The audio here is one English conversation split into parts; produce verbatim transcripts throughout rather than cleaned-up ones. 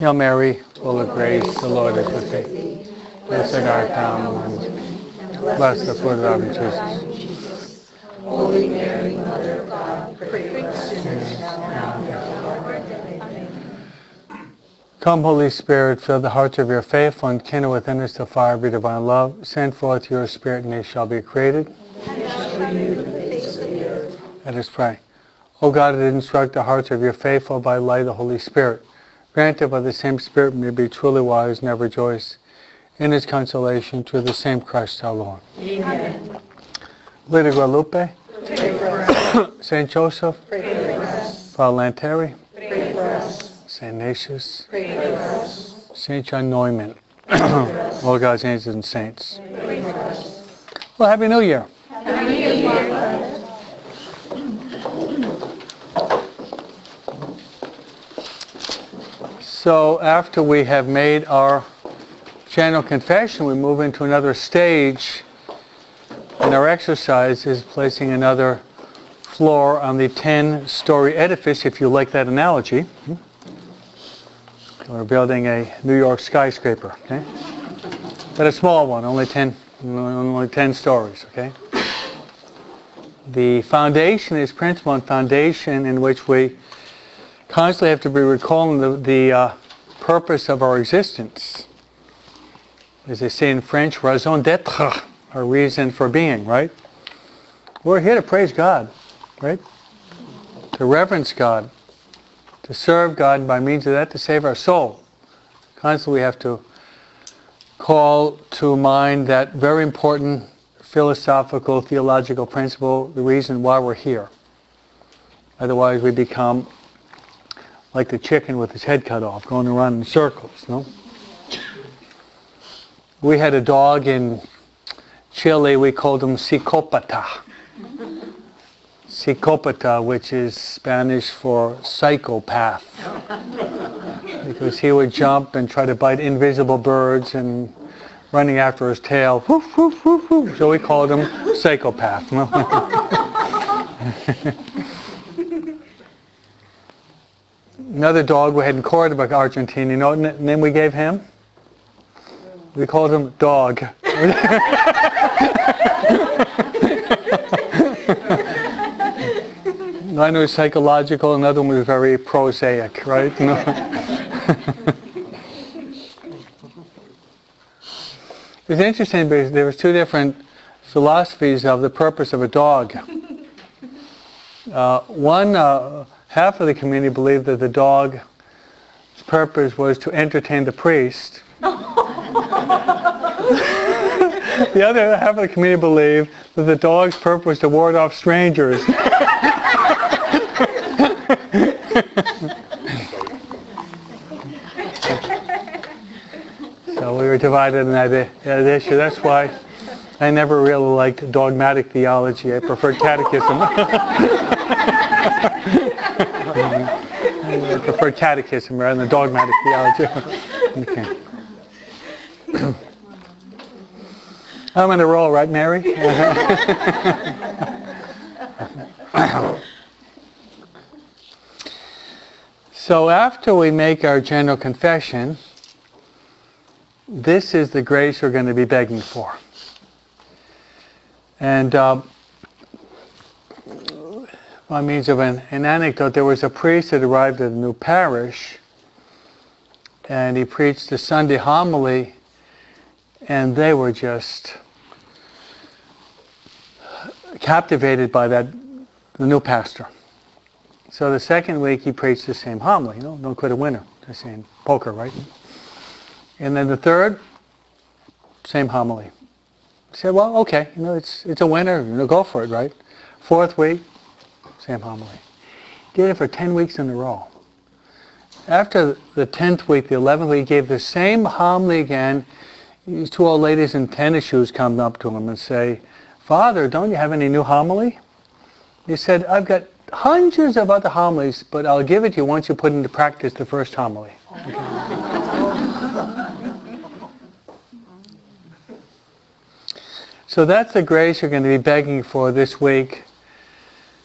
Hail Mary, full of grace, the Lord is with thee. Blessed art thou among women. Blessed the fruit of thy womb, Jesus. Holy Mary, Mother of God, pray for us sinners now and at the hour of our death. Amen. Come, Holy Spirit, fill the hearts of your faithful and kindle within us the fire of your divine love. Send forth your Spirit, and they shall be created. And shall renew the face of the earth. Let us pray. O God, that instruct the hearts of your faithful by the light of the Holy Spirit, grant that by the same Spirit may be truly wise and ever rejoice in his consolation through the same Christ our Lord. Amen. Lady Guadalupe, Pray for us. Saint Joseph, Pray for us. Father Lanteri, Pray for us. Saint Ignatius, Pray for us. Saint John Neumann, all God's angels and saints. Pray for us. Well, Happy New Year. Happy New Year. So after we have made our general confession, we move into another stage in our exercise, is placing another floor on the ten-story edifice, if you like that analogy. We're building a New York skyscraper, okay? But a small one, only ten, only ten stories, okay? The foundation is principle and foundation in which we constantly have to be recalling the, the uh, purpose of our existence. As they say in French, raison d'être, our reason for being, right? We're here to praise God, right? To reverence God, to serve God, and by means of that to save our soul. Constantly we have to call to mind that very important philosophical, theological principle, the reason why we're here. Otherwise we become like the chicken with his head cut off, going around in circles, no? We had a dog in Chile, we called him Psicopata. Psicopata, which is Spanish for psychopath. Because he would jump and try to bite invisible birds and running after his tail. Woof, woof, woof, woof. So we called him Psychopath. No? Another dog we had in Cordoba, Argentina, you know what n- name we gave him? We called him Dog. One was psychological, another one was very prosaic, right? No? It's interesting because there was two different philosophies of the purpose of a dog. Uh, one, uh, half of the community believed that the dog's purpose was to entertain the priest. The other half of the community believed that the dog's purpose was to ward off strangers. So we were divided in that, that issue. That's why I never really liked dogmatic theology. I preferred catechism. I preferred catechism rather than dogmatic theology. Okay. I'm on the roll, right, Mary? So after we make our general confession, this is the grace we're going to be begging for. And uh, by means of an, an anecdote, there was a priest that arrived at a new parish, and he preached the Sunday homily, and they were just captivated by that, the new pastor. So the second week he preached the same homily, you know, don't quit a winner, the same poker, right? And then the third, same homily. He said, well, okay, you know, it's it's a winner, you know, go for it, right? Fourth week, same homily. Did it for ten weeks in a row. After the tenth week, the eleventh week, he gave the same homily again. These two old ladies in tennis shoes come up to him and say, Father, don't you have any new homily? He said, I've got hundreds of other homilies, but I'll give it to you once you put into practice the first homily. So that's the grace you're going to be begging for this week.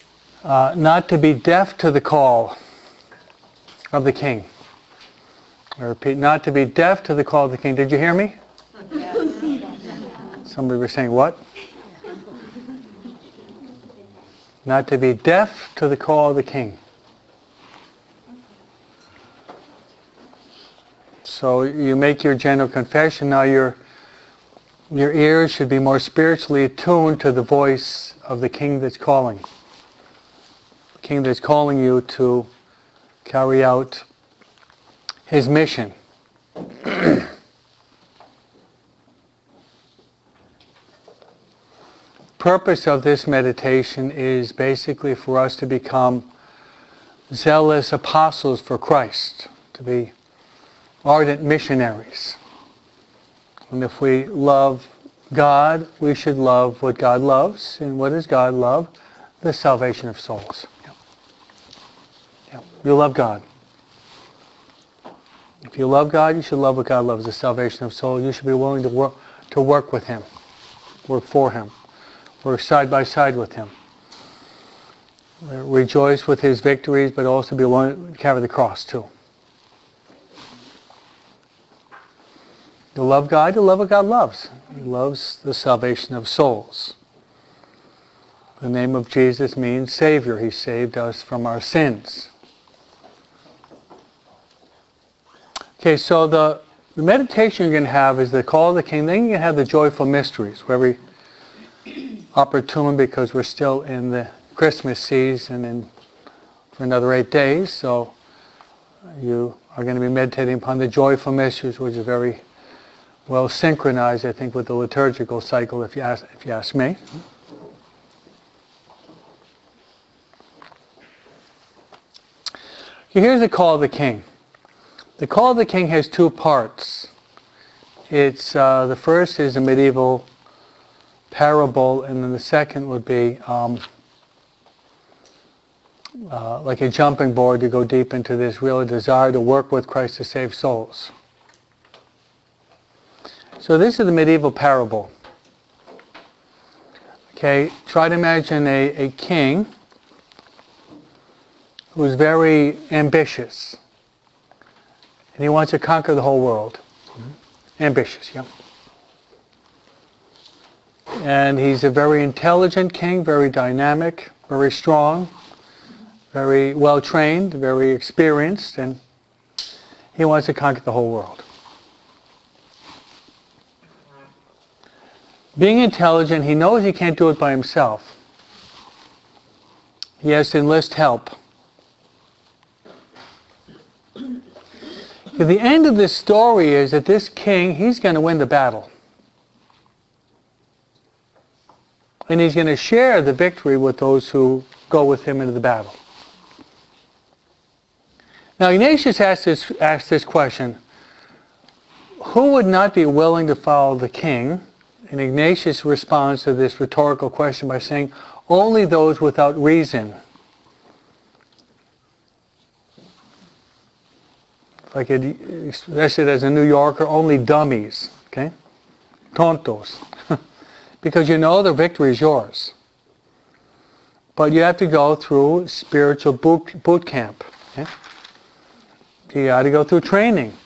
Uh, not to be deaf to the call of the King. I repeat, not to be deaf to the call of the King. Did you hear me? Somebody was saying what? Not to be deaf to the call of the King. So you make your general confession. Now your your ears should be more spiritually attuned to the voice of the King that's calling. The King that's calling you to carry out his mission. Purpose of this meditation is basically for us to become zealous apostles for Christ, to be ardent missionaries. And if we love God, we should love what God loves. And what does God love? The salvation of souls. Yeah. Yeah. You love God. If you love God, you should love what God loves, the salvation of souls. You should be willing to work to work with Him, work for Him, work side by side with Him. Rejoice with His victories, but also be willing to carry the cross too. You love God, you love what God loves. He loves the salvation of souls. The name of Jesus means Savior. He saved us from our sins. Okay, so the, the meditation you're going to have is the call of the King. Then you have the joyful mysteries, where we opportune because we're still in the Christmas season and for another eight days. So you are going to be meditating upon the joyful mysteries, which is very well synchronized, I think, with the liturgical cycle, if you ask, if you ask me. Here's the call of the King. The call of the King has two parts. It's uh, the first is a medieval parable, and then the second would be um, uh, like a jumping board to go deep into this real desire to work with Christ to save souls. So this is the medieval parable. Okay, try to imagine a, a king who's very ambitious. And he wants to conquer the whole world. Mm-hmm. Ambitious, yeah. And he's a very intelligent king, very dynamic, very strong, very well trained, very experienced, and he wants to conquer the whole world. Being intelligent, he knows he can't do it by himself. He has to enlist help. The end of this story is that this king, he's going to win the battle. And he's going to share the victory with those who go with him into the battle. Now Ignatius asked this, asked this question, who would not be willing to follow the king? And Ignatius responds to this rhetorical question by saying, only those without reason. Like it expressed it as a New Yorker, only dummies, okay? Tontos. Because you know the victory is yours. But you have to go through spiritual boot, boot camp. Okay? You got to go through training.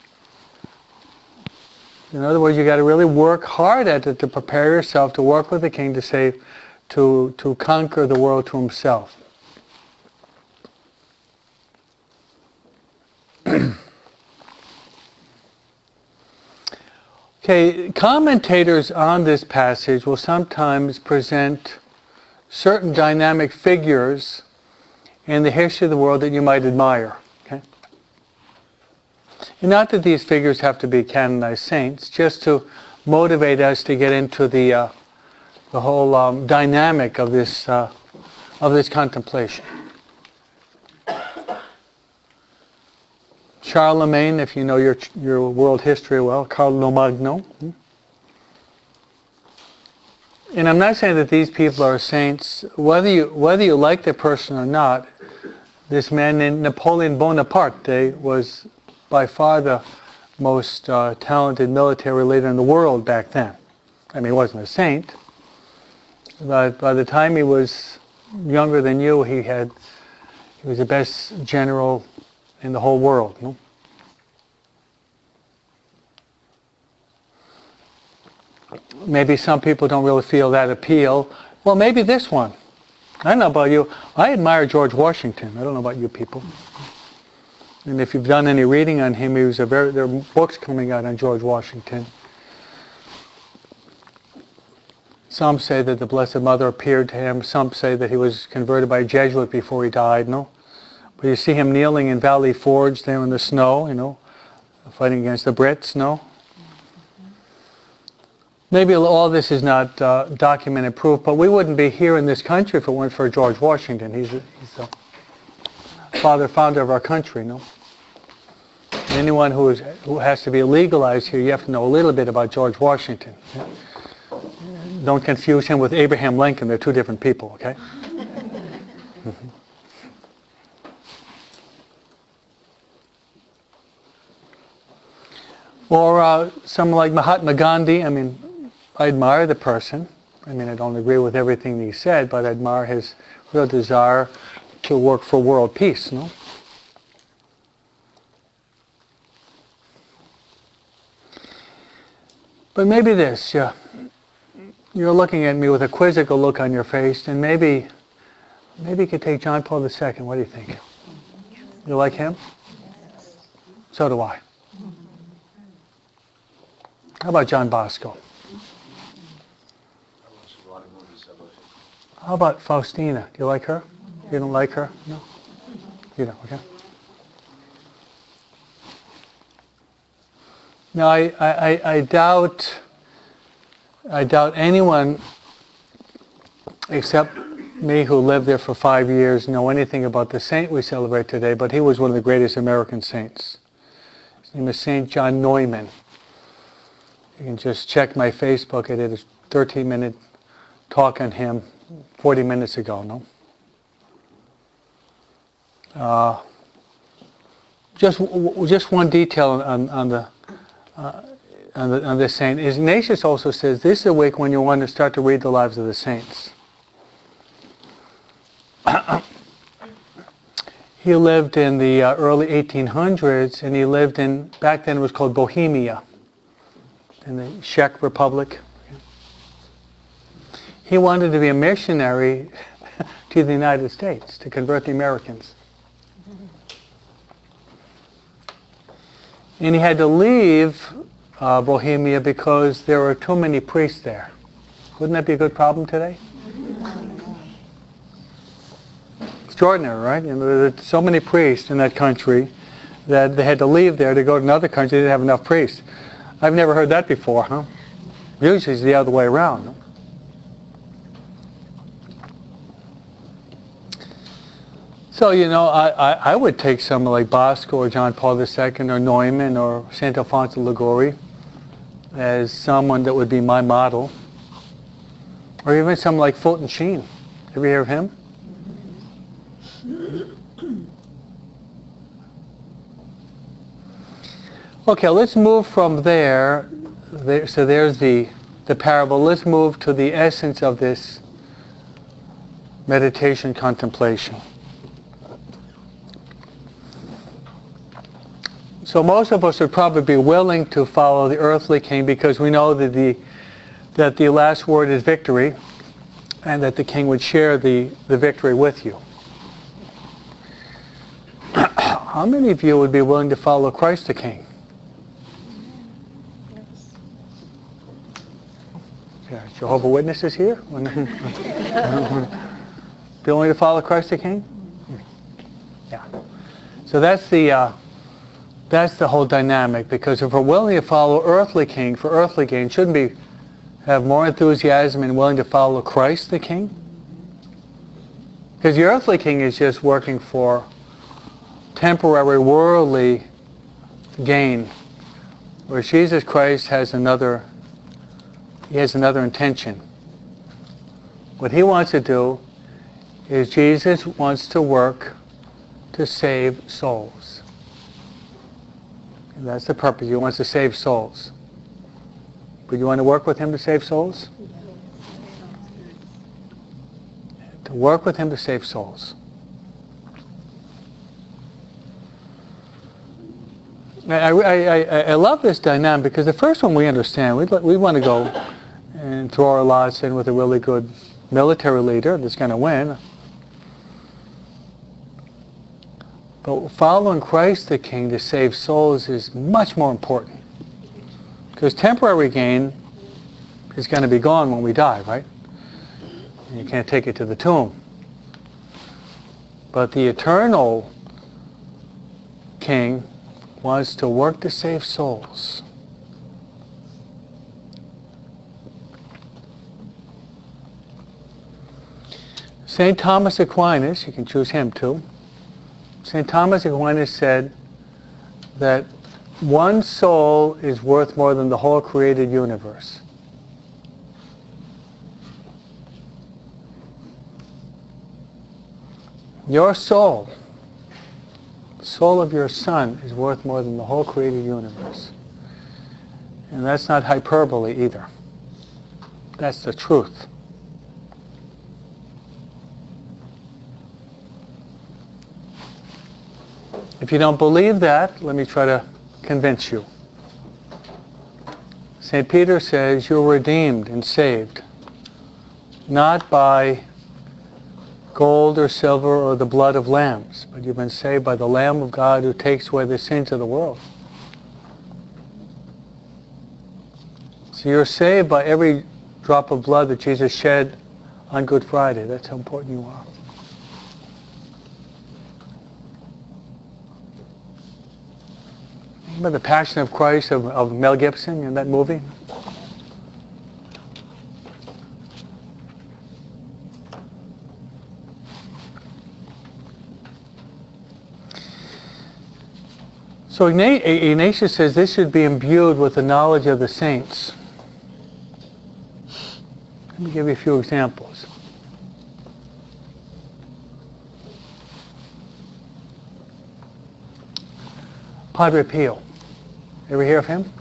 In other words, you got to really work hard at it to prepare yourself to work with the king to save, to, to conquer the world to himself. Okay, commentators on this passage will sometimes present certain dynamic figures in the history of the world that you might admire. Okay? And not that these figures have to be canonized saints, just to motivate us to get into the uh, the whole um, dynamic of this uh, of this contemplation. Charlemagne, if you know your your world history well, Carlo Magno. And I'm not saying that these people are saints. Whether you whether you like the person or not, this man named Napoleon Bonaparte was by far the most uh, talented military leader in the world back then. I mean, he wasn't a saint, but by the time he was younger than you, he had he was the best general in the whole world. No? maybe some people don't really feel that appeal. Well, maybe this one. I don't know about you. I admire George Washington. I don't know about you people. And if you've done any reading on him, he was a very, there are books coming out on George Washington. Some say that the Blessed Mother appeared to him. Some say that he was converted by a Jesuit before he died, no? But you see him kneeling in Valley Forge there in the snow, you know, fighting against the Brits, no? Maybe all this is not uh, documented proof, but we wouldn't be here in this country if it weren't for George Washington. He's, a, he's the father, founder of our country, no? And anyone who, is, who has to be legalized here, you have to know a little bit about George Washington. Yeah? Don't confuse him with Abraham Lincoln. They're two different people, okay? Or uh, someone like Mahatma Gandhi. I mean, I admire the person. I mean, I don't agree with everything he said, but I admire his real desire to work for world peace, no? But maybe this, yeah. You're looking at me with a quizzical look on your face, and maybe, maybe you could take John Paul the Second. What do you think? You like him? So do I. How about John Bosco? How about Faustina? Do you like her? You don't like her? No? You don't, okay? Now, I, I, I doubt, I doubt anyone except me who lived there for five years know anything about the saint we celebrate today, but he was one of the greatest American saints. His name is Saint John Neumann. You can just check my Facebook. I did a thirteen minute talk on him forty minutes ago, no? Uh, just just one detail on, on the uh, on the on this saint. Ignatius also says this is a week when you want to start to read the lives of the saints. He lived in the uh, early eighteen hundreds, and he lived in, back then it was called Bohemia, in the Czech Republic. He wanted to be a missionary to the United States, to convert the Americans. And he had to leave uh, Bohemia because there were too many priests there. Wouldn't that be a good problem today? Extraordinary, right? You know, there are so many priests in that country that they had to leave there to go to another country. They didn't have enough priests. I've never heard that before, huh? Usually it's the other way around. No? So, you know, I, I, I would take someone like Bosco or John Paul the Second or Neumann or Saint Alfonso Liguori as someone that would be my model. Or even someone like Fulton Sheen. Ever hear of him? Okay, let's move from there. there so there's the, the parable. Let's move to the essence of this meditation contemplation. So most of us would probably be willing to follow the earthly king because we know that the that the last word is victory and that the king would share the, the victory with you. How many of you would be willing to follow Christ the King? Yeah, Jehovah's Witnesses here? Be willing to follow Christ the King? Yeah. So that's the uh, that's the whole dynamic, because if we're willing to follow earthly king for earthly gain, shouldn't we have more enthusiasm and willing to follow Christ the King? Because the earthly king is just working for temporary worldly gain, where Jesus Christ has another he has another intention. What he wants to do is Jesus wants to work to save souls. And that's the purpose. He wants to save souls. But you want to work with him to save souls? To work with him to save souls. I, I, I, I love this dynamic because the first one we understand. We we want to go and throw our lots in with a really good military leader that's going to win. But following Christ the King to save souls is much more important. Because temporary gain is going to be gone when we die, right? You can't take it to the tomb. But the eternal King wants to work to save souls. Saint Thomas Aquinas, you can choose him too. Saint Thomas Aquinas said that one soul is worth more than the whole created universe. Your soul, the soul of your son, is worth more than the whole created universe. And that's not hyperbole either. That's the truth. If you don't believe that, let me try to convince you. Saint Peter says you're redeemed and saved, not by gold or silver or the blood of lambs, but you've been saved by the Lamb of God who takes away the sins of the world. So you're saved by every drop of blood that Jesus shed on Good Friday. That's how important you are. Remember The Passion of Christ of, of Mel Gibson in that movie? So Ignatius says this should be imbued with the knowledge of the saints. Let me give you a few examples. Padre Pio. Ever hear of him?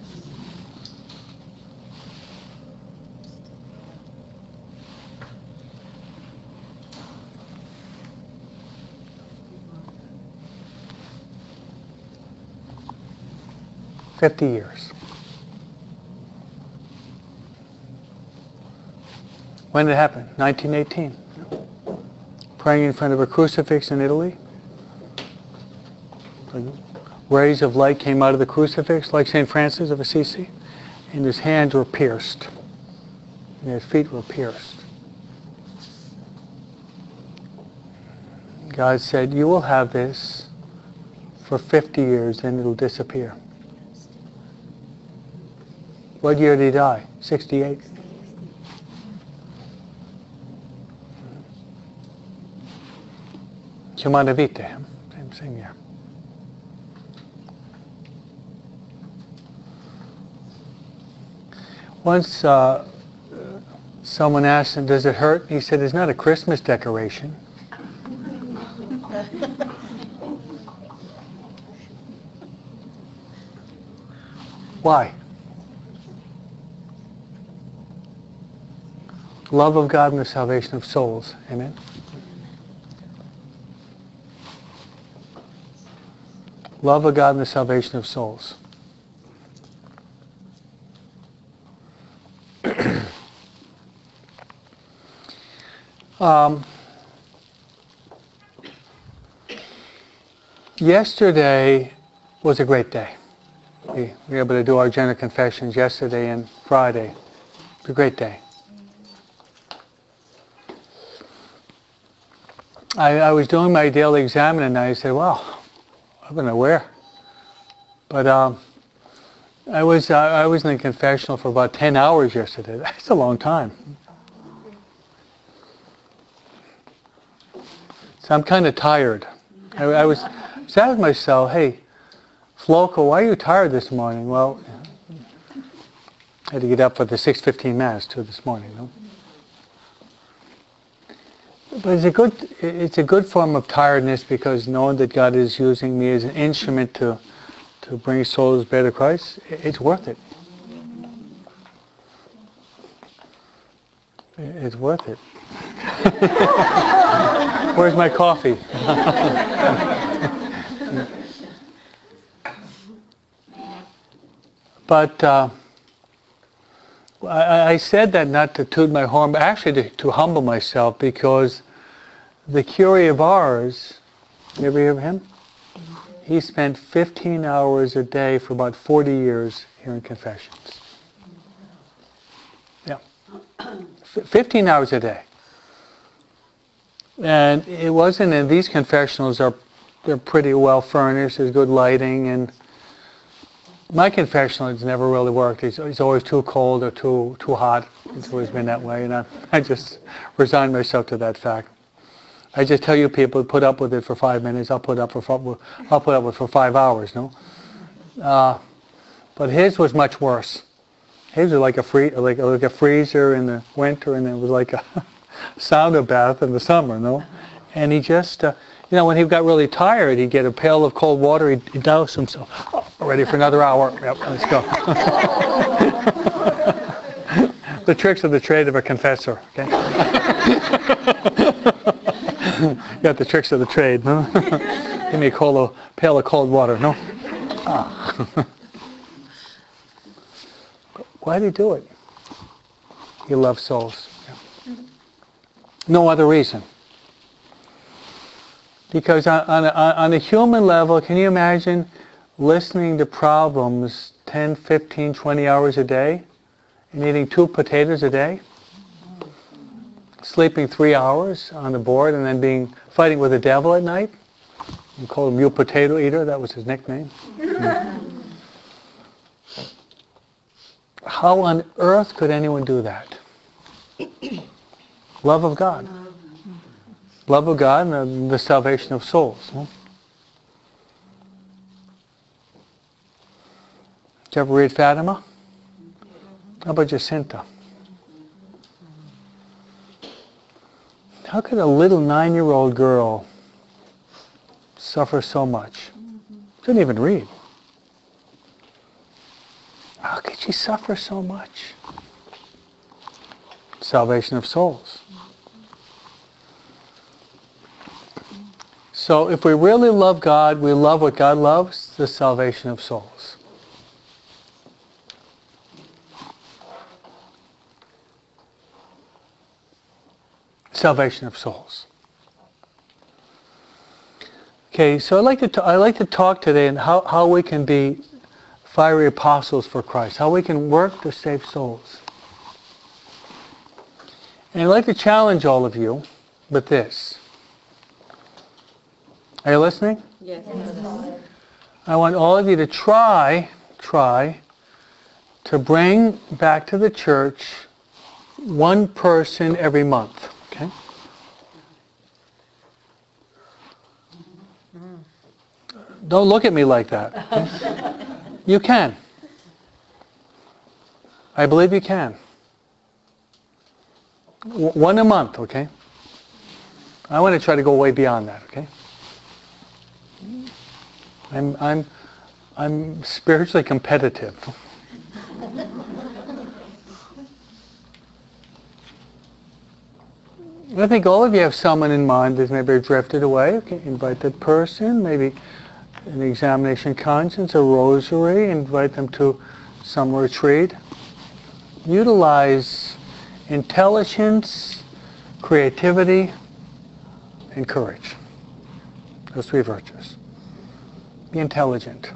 Fifty years. When did it happen? nineteen eighteen. Praying in front of a crucifix in Italy. Rays of light came out of the crucifix, like Saint Francis of Assisi, and his hands were pierced, and his feet were pierced. God said, you will have this for fifty years, then it'll disappear. What year did he die? sixty-eight. Humana Vitae, same, same year. Once uh, someone asked him, does it hurt? He said, it's not a Christmas decoration. Why? Love of God and the salvation of souls. Amen? Love of God and the salvation of souls. um, yesterday was a great day. We, we were able to do our general confessions yesterday and Friday. It was a great day. I, I was doing my daily examen and I said, well, I don't know where. But um, I was uh, I was in the confessional for about ten hours yesterday. That's a long time. So I'm kind of tired. I, I was sat with myself, hey, Floco, why are you tired this morning? Well, I had to get up for the six fifteen Mass too this morning. No? But it's a good it's a good form of tiredness because knowing that God is using me as an instrument to to bring souls back to Christ, it's worth it. It's worth it. Where's my coffee? But uh, I, I said that not to toot my horn, but actually to, to humble myself, because the Curé of Ars, you ever hear of him? He spent fifteen hours a day for about forty years hearing confessions. Yeah. F- fifteen hours a day. And it wasn't, and these confessionals are, they're pretty well furnished, there's good lighting, and my confessional has never really worked. It's, it's always too cold or too too hot. It's always been that way, and I, I just resigned myself to that fact. I just tell you people, put up with it for five minutes. I'll put up for I'll put up with it for five hours. No, uh, but his was much worse. His was like a free like like a freezer in the winter, and it was like a sauna bath in the summer. No, and he just. Uh, You know, when he got really tired, he'd get a pail of cold water, he'd, he'd douse himself. Oh, ready for another hour. Yep, let's go. The tricks of the trade of a confessor. Okay. You got the tricks of the trade. No? Give me a cold, pail of cold water. No. Ah. Why did he do it? He loves souls. Yeah. No other reason. Because on, on, a, on a human level, can you imagine listening to problems ten, fifteen, twenty hours a day and eating two potatoes a day? Sleeping three hours on the board and then being fighting with the devil at night? You called him you potato eater, that was his nickname. How on earth could anyone do that? Love of God. Love of God and the, the salvation of souls. Huh? Did you ever read Fatima? How about Jacinta? How could a little nine-year-old girl suffer so much? Couldn't even read. How could she suffer so much? Salvation of souls. So if we really love God, we love what God loves, the salvation of souls. Salvation of souls. Okay, so I'd like to t- I'd like to talk today on how, how we can be fiery apostles for Christ, how we can work to save souls. And I'd like to challenge all of you with this. Are you listening? Yes. I want all of you to try, try to bring back to the church one person every month. Okay? Don't look at me like that. Okay? You can. I believe you can. W- one a month, okay? I want to try to go way beyond that, okay? I'm I'm I'm spiritually competitive. I think all of you have someone in mind that maybe drifted away. Okay, invite that person, maybe an examination of conscience, a rosary, invite them to some retreat. Utilize intelligence, creativity, and courage. Those three virtues. Be intelligent.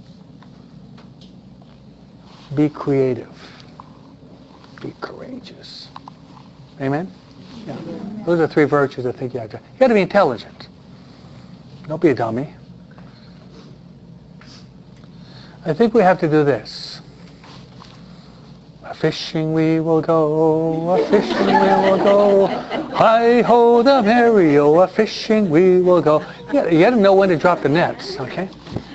Be creative. Be courageous. Amen? Yeah. Those are three virtues I think you have to. You got to be intelligent. Don't be a dummy. I think we have to do this. A fishing we will go, a fishing we will go. Hi-ho the merry-o, a fishing we will go. You got, you got to know when to drop the nets, okay?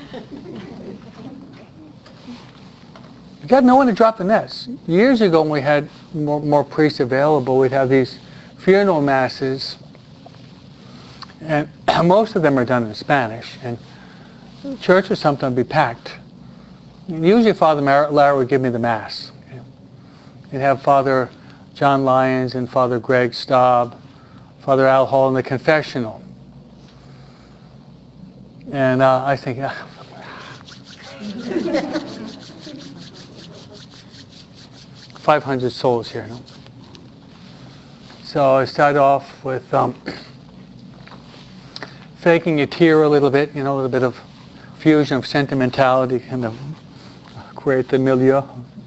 You got to know when to drop the nets. Years ago when we had more, more priests available, we'd have these funeral masses, and most of them are done in Spanish, and church would sometimes be packed. Usually Father Larry would give me the Mass. Okay? You'd have Father John Lyons and Father Greg Staub, Father Al Hall in the confessional. And uh, I think, five hundred souls here. No? So I start off with um, faking a tear a little bit, you know, a little bit of fusion of sentimentality, kind of create the milieu.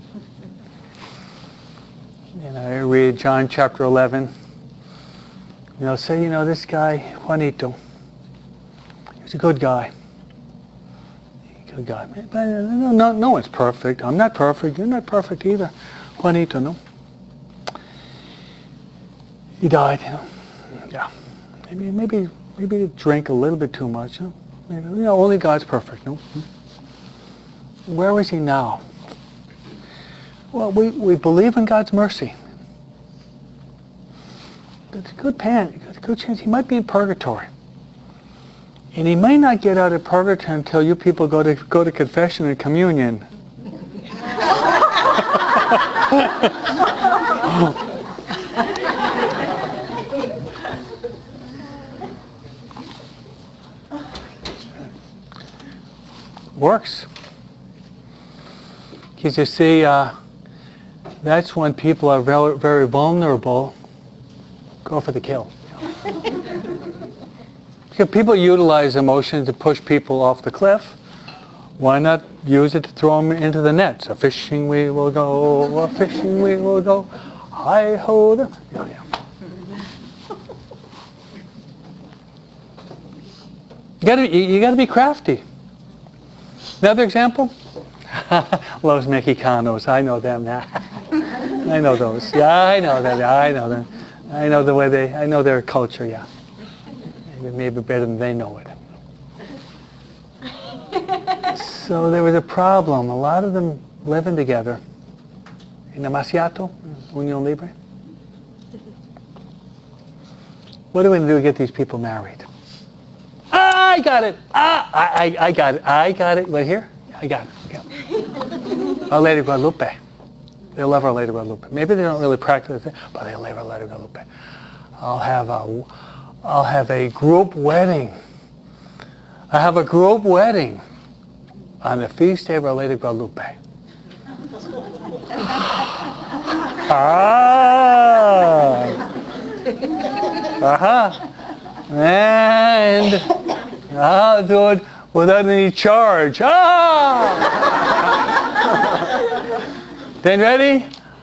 And I read John chapter eleven. You know, say, you know, this guy, Juanito, he's a good guy. Good guy. But no, no, no one's perfect. I'm not perfect. You're not perfect either. Juanito, no? He died, you know. Yeah. Maybe, maybe, maybe he drank a little bit too much. Huh? Maybe, you know, only God's perfect, no? Where is he now? Well, we, we believe in God's mercy. It's a good pan, a good chance he might be in purgatory. And he may not get out of purgatory until you people go to go to confession and communion. Works. Because you see, uh, that's when people are very, very vulnerable. Go for the kill. Because people utilize emotion to push people off the cliff. Why not use it to throw them into the nets? A fishing we will go, a fishing we will go. Hi ho them. Yeah, yeah. You gotta, you, you gotta be crafty. Another example? Los Mexicanos. I know them now. I know those. Yeah, I know them. Yeah, I know them. I know the way they, I know their culture, yeah. Maybe, maybe better than they know it. So there was a problem. A lot of them living together in the Macchiato, Union Libre. What are we going to do to get these people married? Ah, I got it. Ah, I, I, I got it. I got it. Right here? I got it. Yeah. Our Lady Guadalupe. They love Our Lady Guadalupe. Maybe they don't really practice it, but they love Our Lady Guadalupe. I'll have a, I'll have a group wedding. I have a group wedding on the feast day of Our Lady Guadalupe. Ah. Uh-huh. And I'll do it without any charge. Ah! Then ready?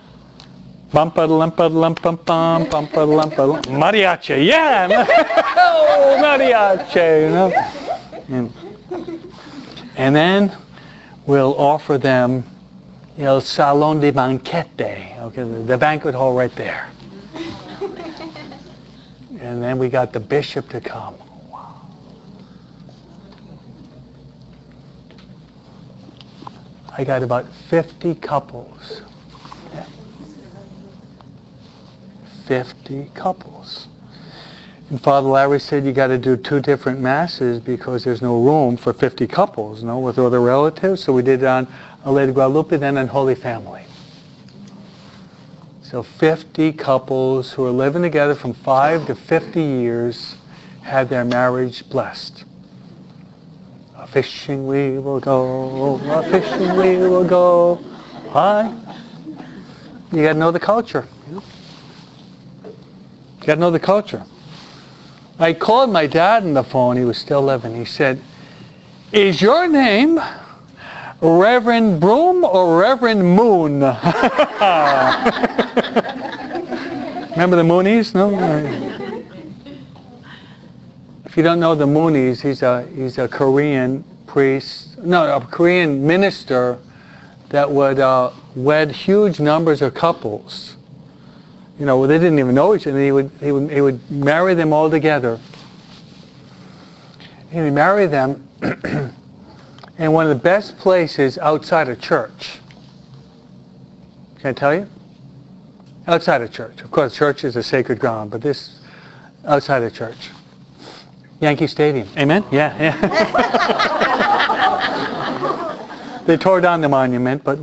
Bum-pa-da-lum-pa-da-lum-pum-pum, bum-pa-da-lum-pa-da-lum. Mariachi, yeah! Oh, mariachi, you know? And, and then we'll offer them El Salón de Banquete, okay, the, the banquet hall right there. And then we got the bishop to come. Wow. I got about fifty couples. Yeah. fifty couples. And Father Larry said you got to do two different masses because there's no room for fifty couples, you know, with other relatives. So we did it on Our Lady Guadalupe, then on Holy Family. So fifty couples who are living together from five to fifty years had their marriage blessed. A fishing we will go, a fishing we will go. Hi. You got to know the culture. You know? You got to know the culture. I called my dad on the phone. He was still living. He said, "Is your name Reverend Broom or Reverend Moon?" Remember the Moonies? No. If you don't know the Moonies, he's a he's a Korean priest, no, a Korean minister that would uh, wed huge numbers of couples. You know, they didn't even know each other. He would he would he would marry them all together. He would marry them. And one of the best places outside of church. Can I tell you? Outside of church. Of course, church is a sacred ground, but this, outside of church. Yankee Stadium. Amen? Yeah, yeah. They tore down the monument, but...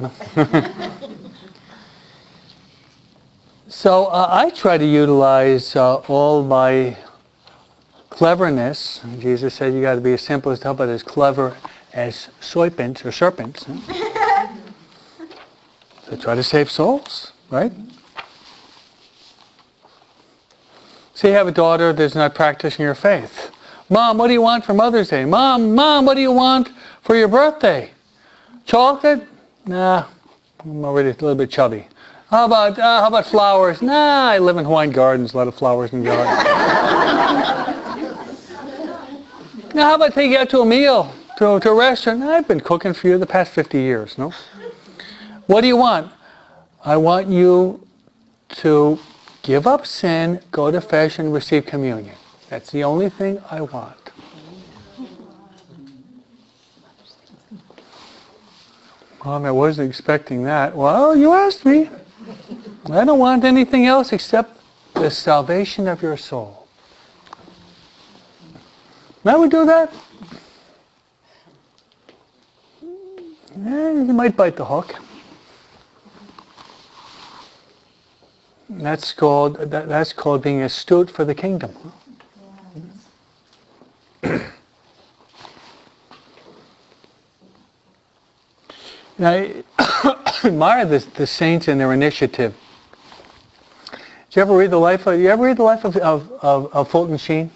So uh, I try to utilize uh, all my cleverness. Jesus said you got to be as simple as hell, but as clever as serpents or serpents. So try to save souls. right? Say you have a daughter that's not practicing her faith. Mom, what do you want for Mother's Day? Mom, Mom, what do you want for your birthday? Chocolate? Nah, I'm already a little bit chubby. How about uh, how about flowers? Nah, I live in Hawaiian Gardens, a lot of flowers in the garden. Now, how about taking you out to a meal, to, to a restaurant? I've been cooking for you the past fifty years, no? What do you want? I want you to give up sin, go to confession, receive communion. That's the only thing I want. Mom, I wasn't expecting that. Well, you asked me. I don't want anything else except the salvation of your soul. Now we do that? Eh, you might bite the hook. That's called that, that's called being astute for the kingdom. Now, I admire the, the saints and their initiative. Did you ever read the life of, you ever read the life of, of, of, of Fulton Sheen?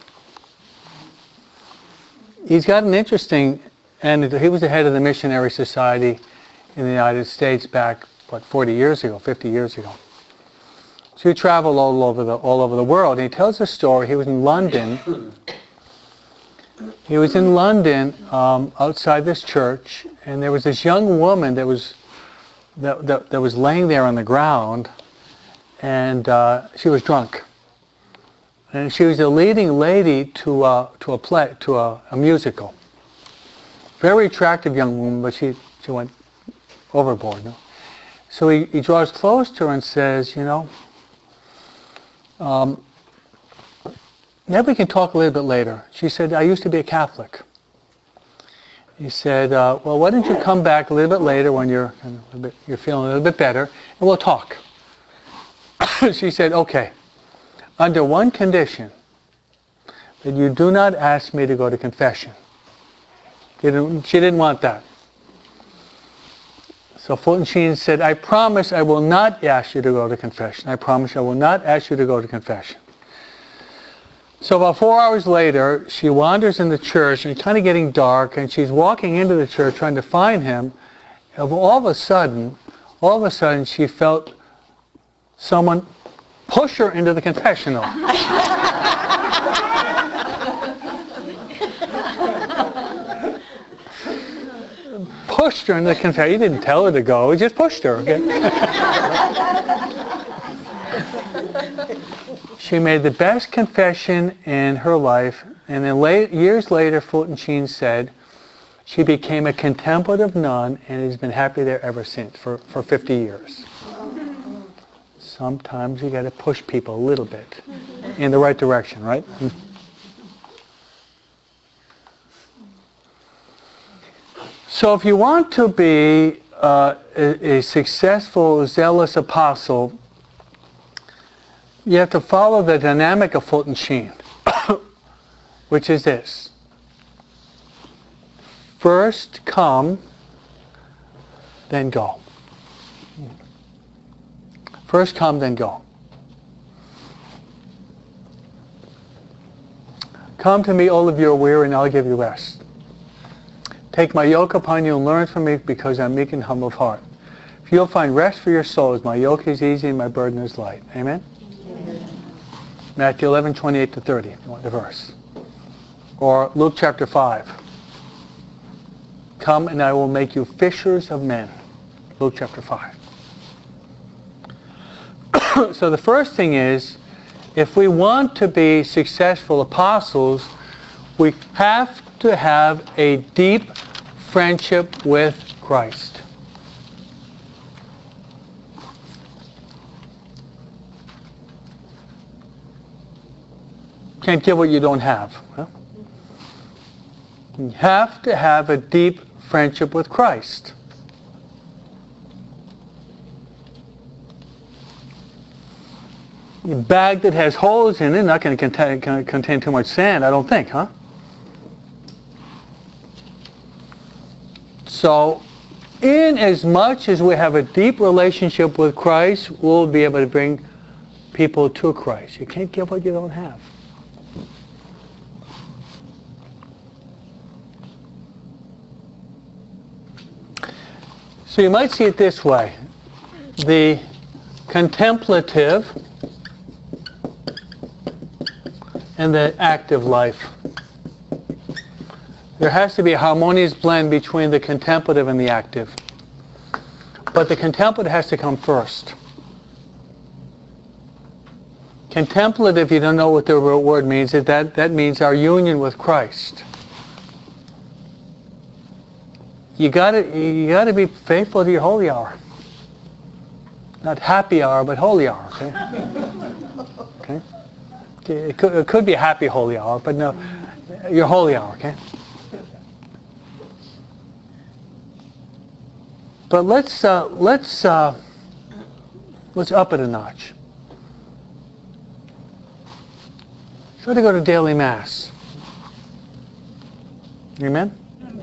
He's got an interesting, and he was the head of the Missionary Society in the United States back, what, forty years ago, fifty years ago. So he traveled all over the, all over the world. And he tells a story. He was in London. He was in London um, outside this church, and there was this young woman that was that, that, that was laying there on the ground, and uh, she was drunk. And she was the leading lady to uh, to a play to a, a musical. Very attractive young woman, but she she went overboard. You know? So he, he draws close to her and says, you know, um, maybe we can talk a little bit later. She said, I used to be a Catholic. He said, uh, well, why don't you come back a little bit later when you're a little bit, you're feeling a little bit better, and we'll talk. She said, okay, under one condition, that you do not ask me to go to confession. She didn't, she didn't want that. So Fulton Sheen said, I promise I will not ask you to go to confession. I promise I will not ask you to go to confession. So about four hours later, she wanders in the church, and it's kind of getting dark, and she's walking into the church trying to find him. And all of a sudden, all of a sudden, she felt someone push her into the confessional. Pushed her into the confessional. He didn't tell her to go, he just pushed her. Okay? She made the best confession in her life, and then late, years later, Fulton Sheen said she became a contemplative nun and has been happy there ever since, for, for fifty years. Sometimes you got to push people a little bit in the right direction, right? So if you want to be uh, a, a successful, zealous apostle, you have to follow the dynamic of Fulton Sheen, which is this. First come, then go. First come, then go. Come to me, all of you are weary, and I'll give you rest. Take my yoke upon you and learn from me, because I'm meek and humble of heart. If you'll find rest for your souls, my yoke is easy and my burden is light. Amen? Amen. Matthew eleven, twenty-eight to thirty, if you want the verse. Or Luke chapter five. Come and I will make you fishers of men. Luke chapter five. So the first thing is, if we want to be successful apostles, we have to have a deep friendship with Christ. Can't give what you don't have. Huh? You have to have a deep friendship with Christ. A bag that has holes in it, not going to contain, contain too much sand, I don't think, huh? So, in as much as we have a deep relationship with Christ, we'll be able to bring people to Christ. You can't give what you don't have. So you might see it this way. The contemplative and the active life. There has to be a harmonious blend between the contemplative and the active. But the contemplative has to come first. Contemplative, you don't know what the word means, that, that means our union with Christ. You gotta, you gotta be faithful to your holy hour. Not happy hour, but holy hour, okay? Okay? It could, it could be a happy holy hour, but no, your holy hour, okay? But let's, uh, let's, uh, let's up it a notch. Try to go to daily Mass. Amen?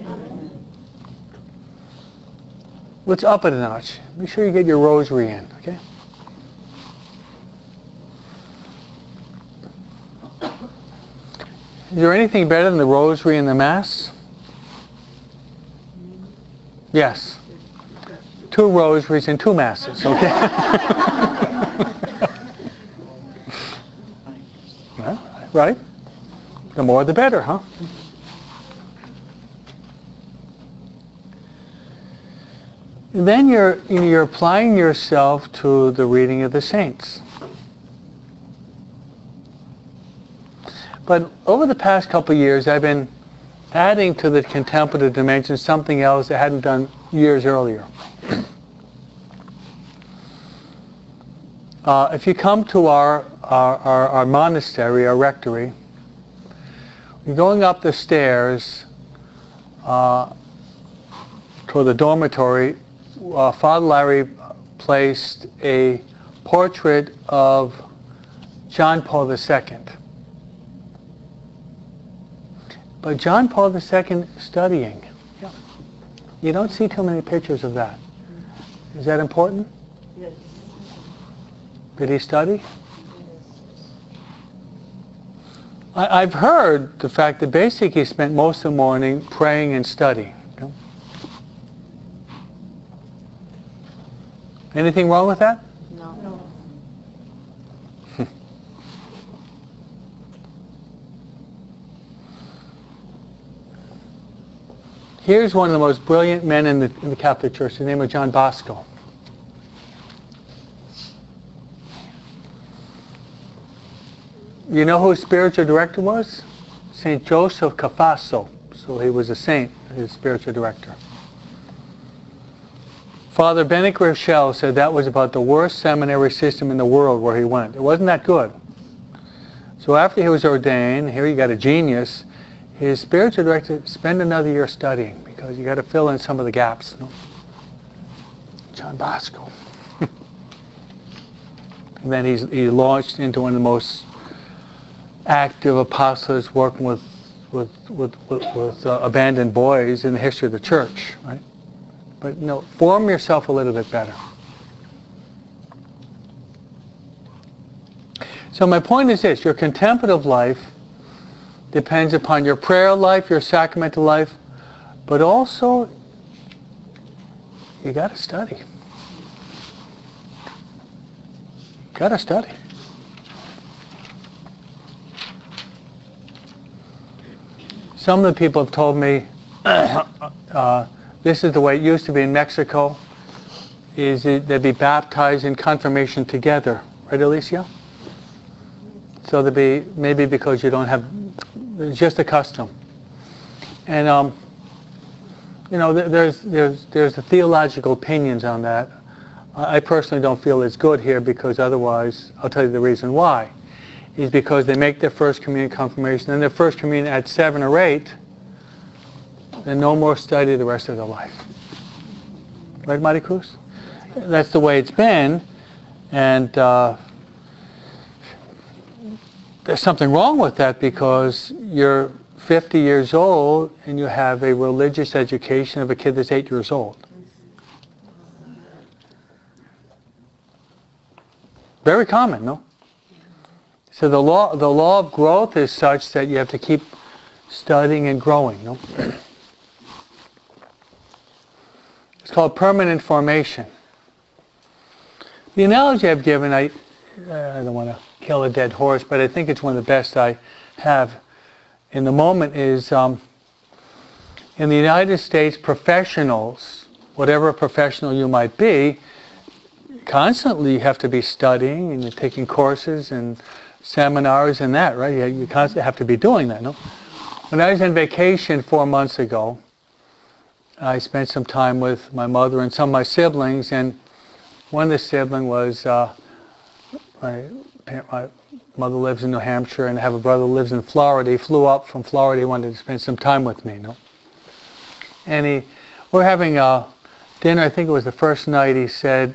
Let's up it a notch. Make sure you get your rosary in, okay? Is there anything better than the rosary and the Mass? Yes. Two rosaries and two Masses, okay? Well, right? The more the better, huh? Then you're, you're applying yourself to the reading of the saints. But over the past couple of years, I've been adding to the contemplative dimension something else I hadn't done years earlier. Uh, if you come to our, our, our, our monastery, our rectory, you're going up the stairs uh, toward the dormitory. Uh, Father Larry placed a portrait of John Paul the Second. But John Paul the Second studying. Yeah. You don't see too many pictures of that. Is that important? Yes. Did he study? I, I've heard the fact that basically he spent most of the morning praying and studying. Anything wrong with that? No. No. Here's one of the most brilliant men in the, in the Catholic Church. His name is John Bosco. You know who his spiritual director was? Saint Joseph Cafasso. So he was a saint, his spiritual director. Father Benedict Rochelle said that was about the worst seminary system in the world where he went. It wasn't that good. So after he was ordained, here you got a genius, his spiritual director, spend another year studying because you got to fill in some of the gaps. You know? John Bosco. And then he's, he launched into one of the most active apostles working with, with, with, with, with uh, abandoned boys in the history of the church, right? But you know, form yourself a little bit better. So my point is this, your contemplative life depends upon your prayer life, your sacramental life, but also you got to study. Got to study. Some of the people have told me, uh, this is the way it used to be in Mexico, is it, they'd be baptized in confirmation together. Right, Alicia? So they'd be, maybe because you don't have, it's just a custom. And, um, you know, there's, there's, there's the theological opinions on that. I personally don't feel it's good here because otherwise, I'll tell you the reason why, is because they make their first communion confirmation, and their first communion at seven or eight, and no more study the rest of their life. Right, Marty Cruz? That's the way it's been, and uh, there's something wrong with that because you're fifty years old and you have a religious education of a kid that's eight years old. Very common, no? So the law, the law of growth is such that you have to keep studying and growing, no? It's called permanent formation. The analogy I've given, I, I don't want to kill a dead horse, but I think it's one of the best I have in the moment is um, in the United States, professionals, whatever professional you might be, constantly you have to be studying and you're taking courses and seminars and that, right? You, you constantly have to be doing that, no? When I was on vacation four months ago, I spent some time with my mother and some of my siblings, and one of the siblings was, uh, my, my mother lives in New Hampshire and I have a brother who lives in Florida. He flew up from Florida. He wanted to spend some time with me, no? And he, we're having a dinner, I think it was the first night, he said,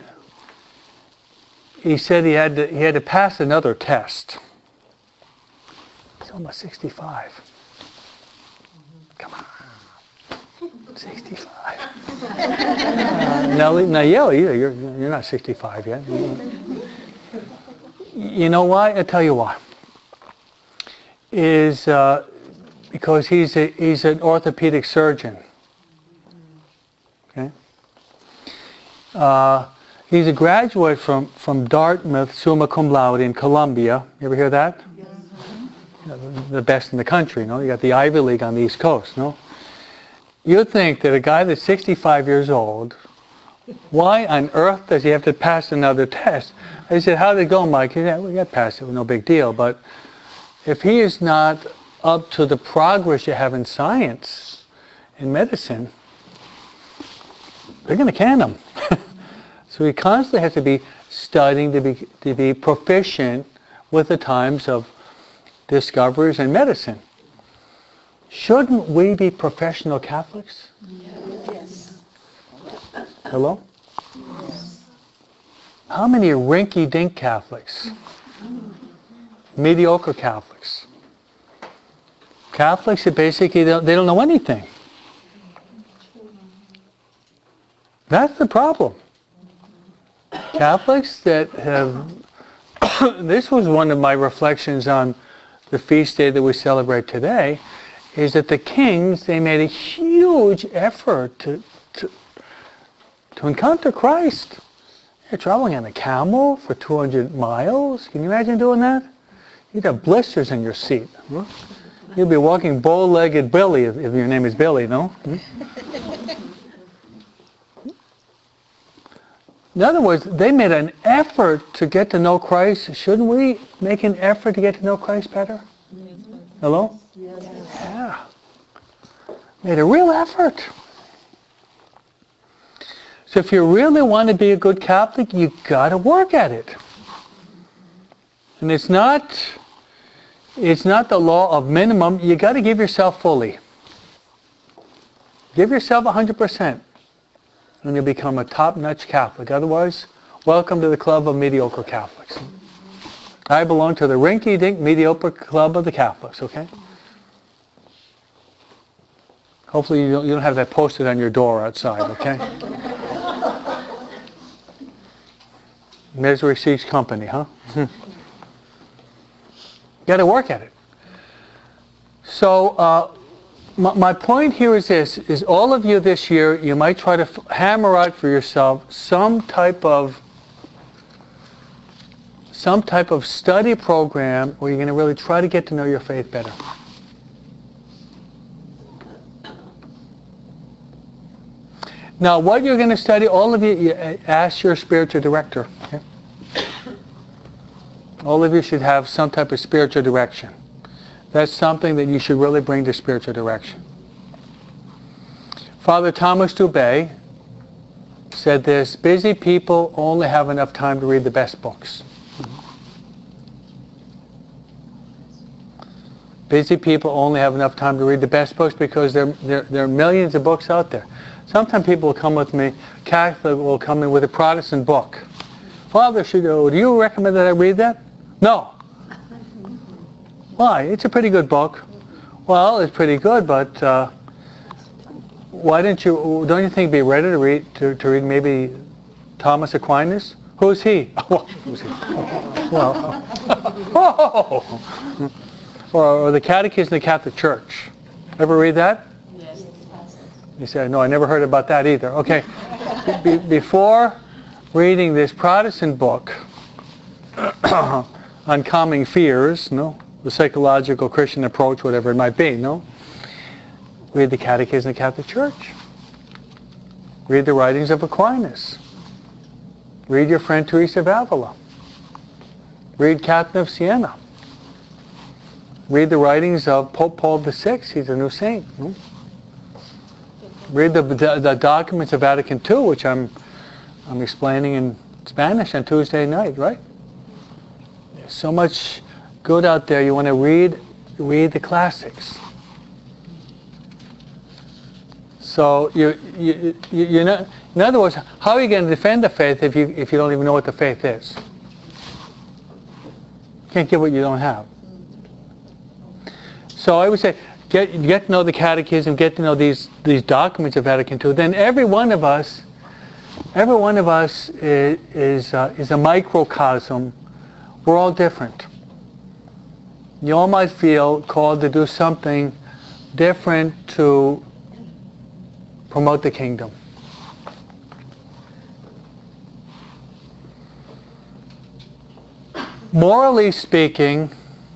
he said he had to, he had to pass another test. He's almost sixty-five. Come on. sixty-five. Uh, now, now, yeah, you're, you're not sixty-five yet. You know why? I'll tell you why. Is uh, because he's a, he's an orthopedic surgeon. Okay. Uh, he's a graduate from, from Dartmouth, summa cum laude in Columbia. You ever hear that? Yes. You know, the best in the country, no? You got the Ivy League on the East Coast, no? You'd think that a guy that's sixty-five years old, why on earth does he have to pass another test? I said, how did it go, Mike? He said, we got past it, no big deal. But if he is not up to the progress you have in science, in medicine, they're going to can him. So he constantly has to be studying to be to be proficient with the times of discoveries in medicine. Shouldn't we be professional Catholics? Yes. Hello? Yes. How many rinky-dink Catholics? Mediocre Catholics. Catholics that basically don't, they don't know anything. That's the problem. Catholics that have, this was one of my reflections on the feast day that we celebrate today, is that the kings, they made a huge effort to to, to encounter Christ. They're traveling on a camel for two hundred miles. Can you imagine doing that? You'd have blisters in your seat. Huh? You'd be walking bow-legged Billy if, if your name is Billy, no? Hmm? In other words, they made an effort to get to know Christ. Shouldn't we make an effort to get to know Christ better? Hello? Yes. Yeah. Made a real effort. So if you really want to be a good Catholic, you got to work at it. And it's not, it's not the law of minimum. You got to give yourself fully. Give yourself one hundred percent. And you'll become a top-notch Catholic. Otherwise, welcome to the club of mediocre Catholics. I belong to the rinky-dink mediocre club of the Catholics, okay? Hopefully you don't, you don't have that posted on your door outside, okay? Misery seeks company, huh? You got to work at it. So, uh, My, my point here is this, is all of you this year, you might try to f- hammer out for yourself some type of some type of study program where you're going to really try to get to know your faith better. Now, what you're going to study, all of you, you ask your spiritual director. Okay? All of you should have some type of spiritual direction. That's something that you should really bring to spiritual direction. Father Thomas Dubay said this, busy people only have enough time to read the best books. Busy people only have enough time to read the best books because there, there, there are millions of books out there. Sometimes people will come with me, Catholic will come in with a Protestant book. Father, should, do you recommend that I read that? No. Why? It's a pretty good book. Well, it's pretty good, but uh, why didn't you, don't you think be ready to read, to, to read maybe Thomas Aquinas Who's he? Well, who's he? Well, oh. or, or the Catechism of the Catholic Church. Ever read that? Yes. You said, no, I never heard about that either. Okay. Be- before reading this Protestant book, Uncalming Fears, no, the psychological Christian approach, whatever it might be, no, read the Catechism of the Catholic Church. Read the writings of Aquinas. Read your friend Teresa of Avila. Read Catherine of Siena. Read the writings of Pope Paul the Sixth. He's a new saint. No? Read the, the the documents of Vatican Two, which I'm I'm explaining in Spanish on Tuesday night, right? There's so much good out there. You want to read read the classics. So you you you you know, in other words, how are you going to defend the faith if you if you don't even know what the faith is? You can't give what you don't have. So I would say, get get to know the Catechism, get to know these these documents of Vatican Two. Then every one of us, every one of us is is, uh, is a microcosm. We're all different. You all might feel called to do something different to promote the kingdom. Morally speaking,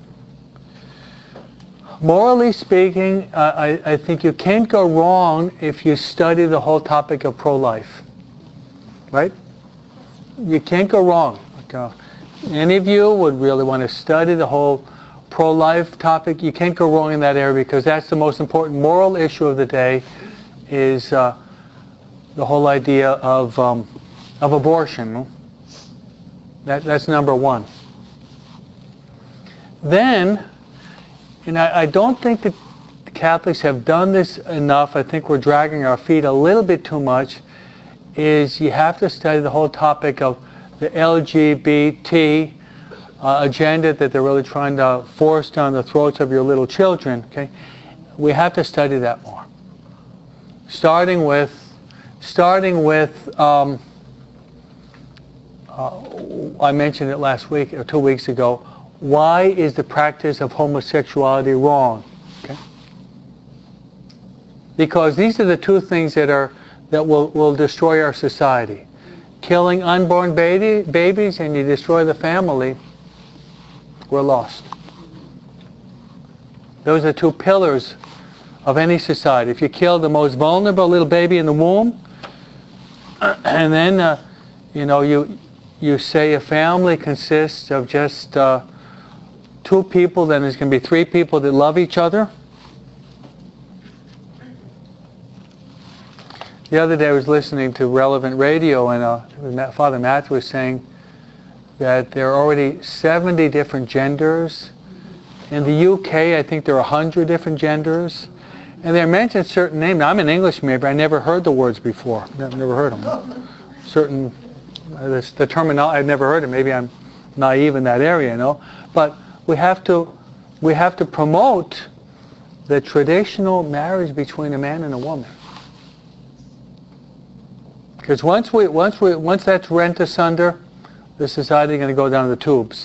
morally speaking, uh, I, I think you can't go wrong if you study the whole topic of pro-life. Right? You can't go wrong. Okay. Any of you would really want to study the whole pro-life topic, you can't go wrong in that area because that's the most important moral issue of the day, is uh, the whole idea of um, of abortion. That, that's number one. Then, and I, I don't think that the Catholics have done this enough. I think we're dragging our feet a little bit too much, is you have to study the whole topic of the L G B T uh, agenda that they're really trying to force down the throats of your little children. Okay, we have to study that more. Starting with, starting with, um, uh, I mentioned it last week or two weeks ago. Why is the practice of homosexuality wrong? Okay, because these are the two things that are that will will destroy our society. Killing unborn baby, babies and you destroy the family, we're lost. Those are two pillars of any society. If you kill the most vulnerable little baby in the womb, and then uh, you know you you say a family consists of just uh, two people, then there's going to be three people that love each other. The other day I was listening to Relevant Radio, and uh, Father Matthew was saying that there are already seventy different genders. In the U K, I think there are one hundred different genders. And they mentioned certain names. Now, I'm an English major, I've never heard the words before. I've never heard them. Certain, uh, this, the terminology, I've never heard it. Maybe I'm naive in that area, you know. But we have to, we have to promote the traditional marriage between a man and a woman. Because once we, once we, once that's rent asunder, the society is going to go down the tubes.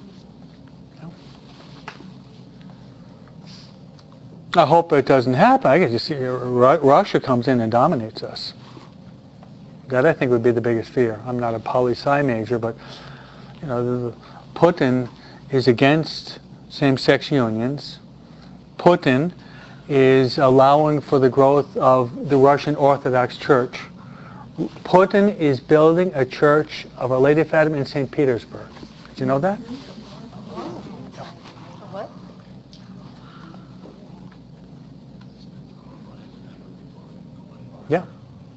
I hope it doesn't happen. I guess you see, Russia comes in and dominates us. That I think would be the biggest fear. I'm not a poli-sci major, but you know, the, Putin is against same-sex unions. Putin is allowing for the growth of the Russian Orthodox Church. Putin is building a church of Our Lady of Fatima in Saint Petersburg. Did you know that? What? Yeah.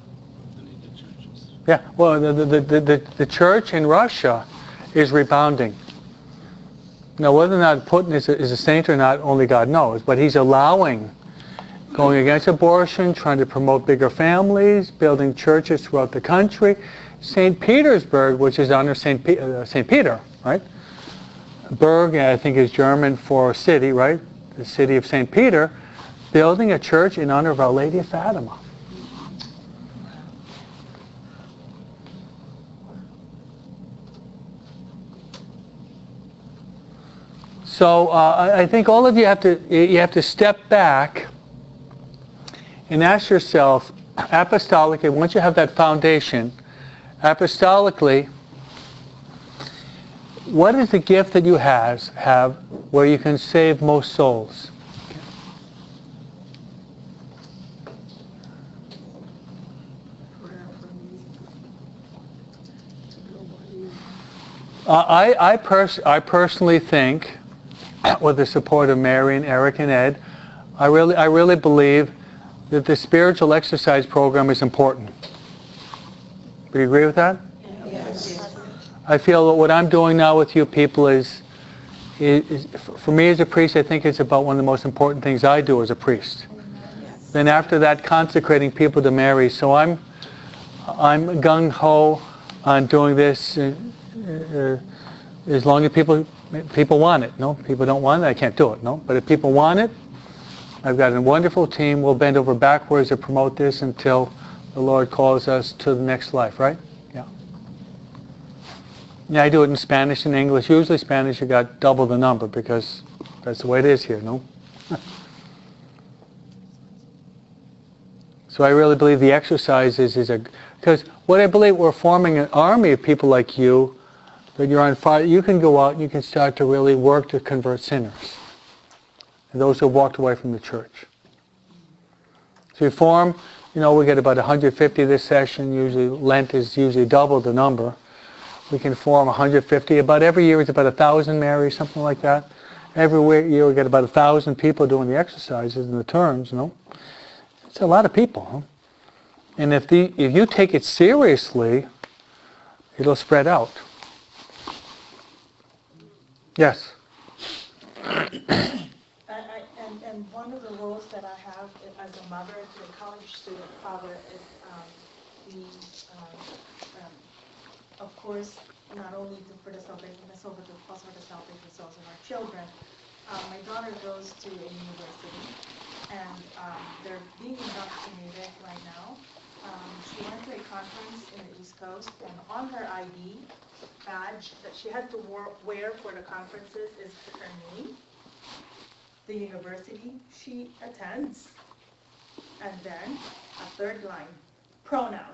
Yeah. Well, the the the the, the church in Russia is rebounding. Now, whether or not Putin is a, is a saint or not, only God knows. But he's allowing, going against abortion, trying to promote bigger families, building churches throughout the country. Saint Petersburg, which is under Saint Pe- uh, Saint Peter, right? Berg, I think, is German for city, right? The city of Saint Peter, building a church in honor of Our Lady of Fatima. So uh, I, I think all of you have to you have to step back and ask yourself, apostolically, once you have that foundation, apostolically, what is the gift that you has, have where you can save most souls? Uh, I I, pers- I personally think, with the support of Mary and Eric and Ed, I really I really believe that the spiritual exercise program is important. Do you agree with that? Yes. I feel that what I'm doing now with you people is, is, for me as a priest, I think it's about one of the most important things I do as a priest. Yes. Then after that, consecrating people to Mary. So I'm, I'm gung-ho on doing this uh, uh, as long as people, people want it. No, people don't want it, I can't do it. No, but if people want it, I've got a wonderful team. We'll bend over backwards to promote this until the Lord calls us to the next life, right? Yeah. Yeah, I do it in Spanish and English. Usually Spanish, you got double the number because that's the way it is here, no? So I really believe the exercises is a, because what I believe, we're forming an army of people like you, that you're on fire. You can go out and you can start to really work to convert sinners and those who walked away from the church. So you form, you know, we get about one hundred fifty this session. Usually Lent is usually double the number. We can form one hundred fifty. About every year it's about a thousand, Mary, something like that. Every year we get about a thousand people doing the exercises and the terms, you know. It's a lot of people. Huh? And if the if you take it seriously, it'll spread out. Yes. I, I, and, and one of the roles that I have as a mother to a college student father is um, the, um, um, of course, not only to, for the salvation of my soul, but also for the salvation of souls of our children. Um, my daughter goes to a university, and um, they're being indoctrinated right now. Um, she went to a conference in the East Coast, and on her I D badge that she had to wear for the conferences is her name, the university she attends, and then a third line, pronoun.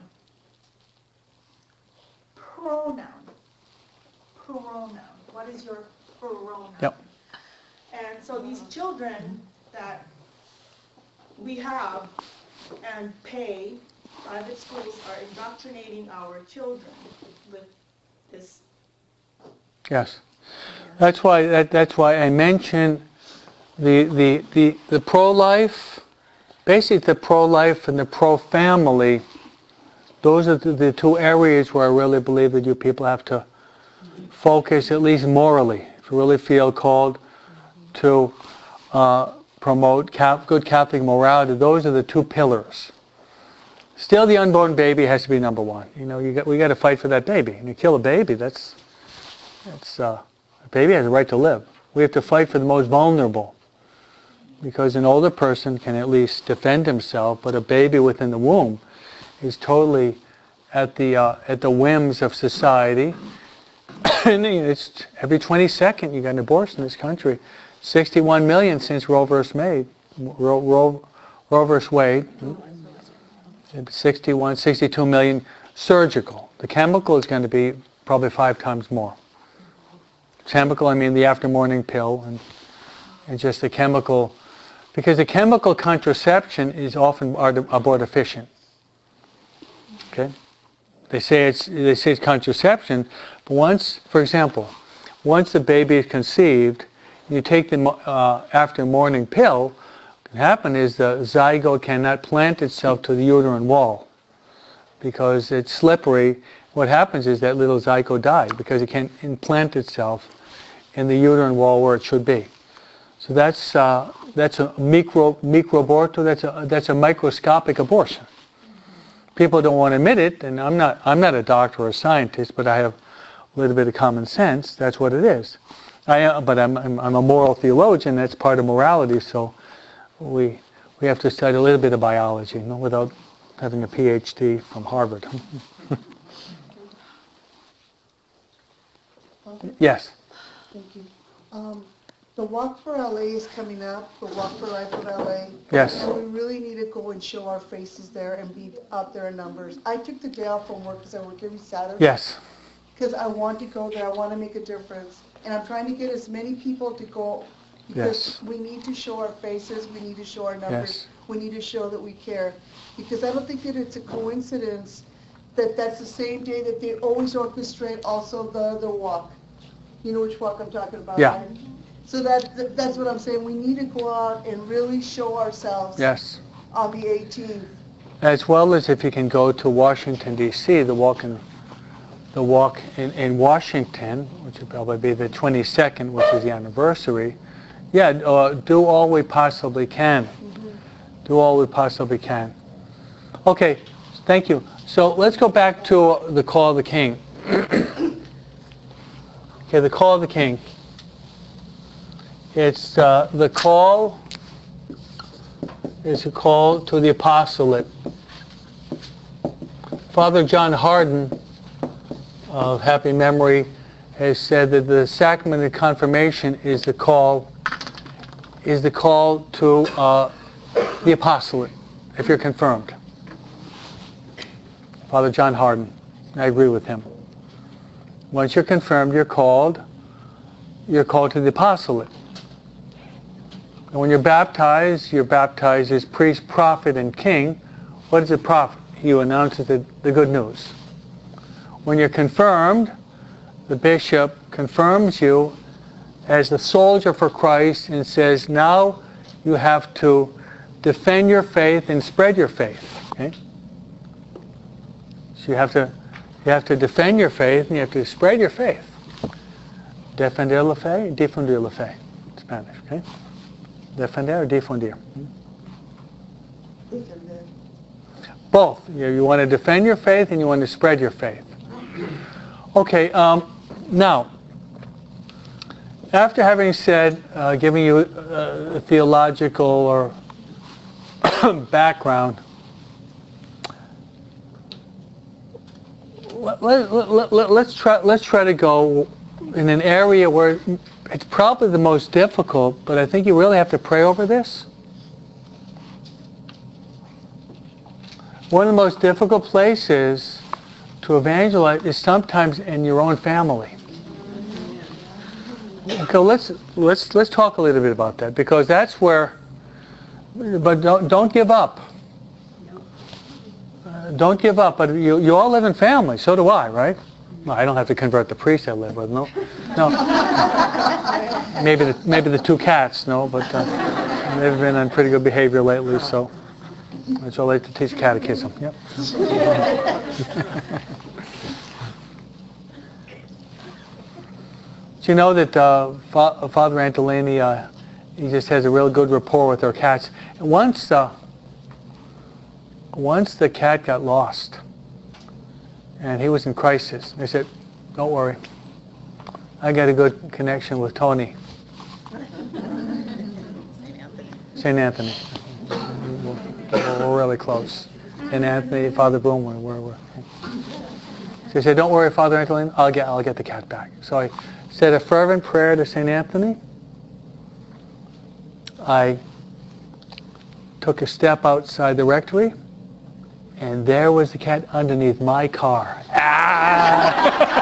Pronoun. Pronoun. What is your pronoun? Yep. And so these children that we have and pay, private schools are indoctrinating our children with this. Yes. That's why that, that's why I mentioned the the the, the pro-life, basically the pro-life and the pro-family. Those are the, the two areas where I really believe that you people have to focus, at least morally, if you really feel called to uh, promote cap, good Catholic morality. Those are the two pillars. Still, the unborn baby has to be number one. You know, you got, we got to fight for that baby. And you kill a baby, that's that's uh, a baby has a right to live. We have to fight for the most vulnerable, because an older person can at least defend himself, but a baby within the womb is totally at the uh, at the whims of society. And it's every twenty-second you got an abortion in this country. sixty-one million since Roe versus Wade. Roe, Roe, Roe versus Wade. sixty-one, sixty-two million surgical. The chemical is going to be probably five times more. Chemical, I mean the after morning pill, and, and just the chemical, because the chemical contraception is often abortifacient. Okay, they say it's they say it's contraception, but once, for example, once the baby is conceived, you take the uh, after morning pill. What can happen is the zygote cannot plant itself to the uterine wall because it's slippery. What happens is that little zygote dies because it can't implant itself in the uterine wall where it should be. So that's uh, that's a micro microaborto. That's a that's a microscopic abortion. People don't want to admit it, and I'm not I'm not a doctor or a scientist, but I have a little bit of common sense. That's what it is. I uh, but I'm, I'm I'm a moral theologian. That's part of morality. So we we have to study a little bit of biology, you know, without having a P H D from Harvard. Yes. Thank you. Um, The Walk for L A is coming up, the Walk for Life of L A. Yes. And we really need to go and show our faces there and be out there in numbers. I took the day off from work because I work every Saturday. Yes. Because I want to go there, I want to make a difference. And I'm trying to get as many people to go because Yes. we need to show our faces, we need to show our numbers, Yes. we need to show that we care. Because I don't think that it's a coincidence that that's the same day that they always orchestrate also the other walk. You know which walk I'm talking about, Yeah. right? So that, that's what I'm saying. We need to go out and really show ourselves Yes. on the eighteenth. As well as if you can go to Washington, D C, the walk in the walk in, in Washington, which would probably be the twenty-second, which is the anniversary. Yeah, uh, do all we possibly can. Mm-hmm. Do all we possibly can. Okay, thank you. So let's go back to the call of the king. Okay, the call of the king. It's uh, the call is a call to the apostolate. Father John Hardin, of happy memory, has said that the sacrament of confirmation is the call is the call to uh, the apostolate, if you're confirmed. Father John Hardin, I agree with him. Once you're confirmed, you're called. You're called to the apostolate. And when you're baptized, you're baptized as priest, prophet, and king. What is a prophet? He announces the, the good news. When you're confirmed, the bishop confirms you as a soldier for Christ and says, now you have to defend your faith and spread your faith. Okay? So you have to you have to defend your faith and you have to spread your faith. Defender la fe, difundir la fe. In Spanish, okay? Defender or difundir? Both. You, you want to defend your faith and you want to spread your faith. Okay, um, now, after having said, uh, giving you uh, a theological or background, let, let, let, let, let's try let's try to go in an area where it's probably the most difficult, but I think you really have to pray over this. One of the most difficult places to evangelize is sometimes in your own family. Okay, let's let's let's talk a little bit about that, because that's where. But don't don't give up. Uh, don't give up. But you you all live in family. So do I, right? Well, I don't have to convert the priest I live with. No, no. maybe the maybe the two cats. No, but uh, they've been on pretty good behavior lately. So that's all I like to teach catechism. Yep. Do you know that uh, Fa- Father Antolini, uh, he just has a real good rapport with our cats. And once, uh, once the cat got lost, and he was in crisis, they said, "Don't worry, I got a good connection with Tony." Saint Anthony. We're, we're really close. Saint Anthony, Father Boom, we're, we're, we're. So he said, "Don't worry, Father Antolini, I'll get, I'll get the cat back." So I said a fervent prayer to Saint Anthony. I took a step outside the rectory, and there was the cat underneath my car. Ah!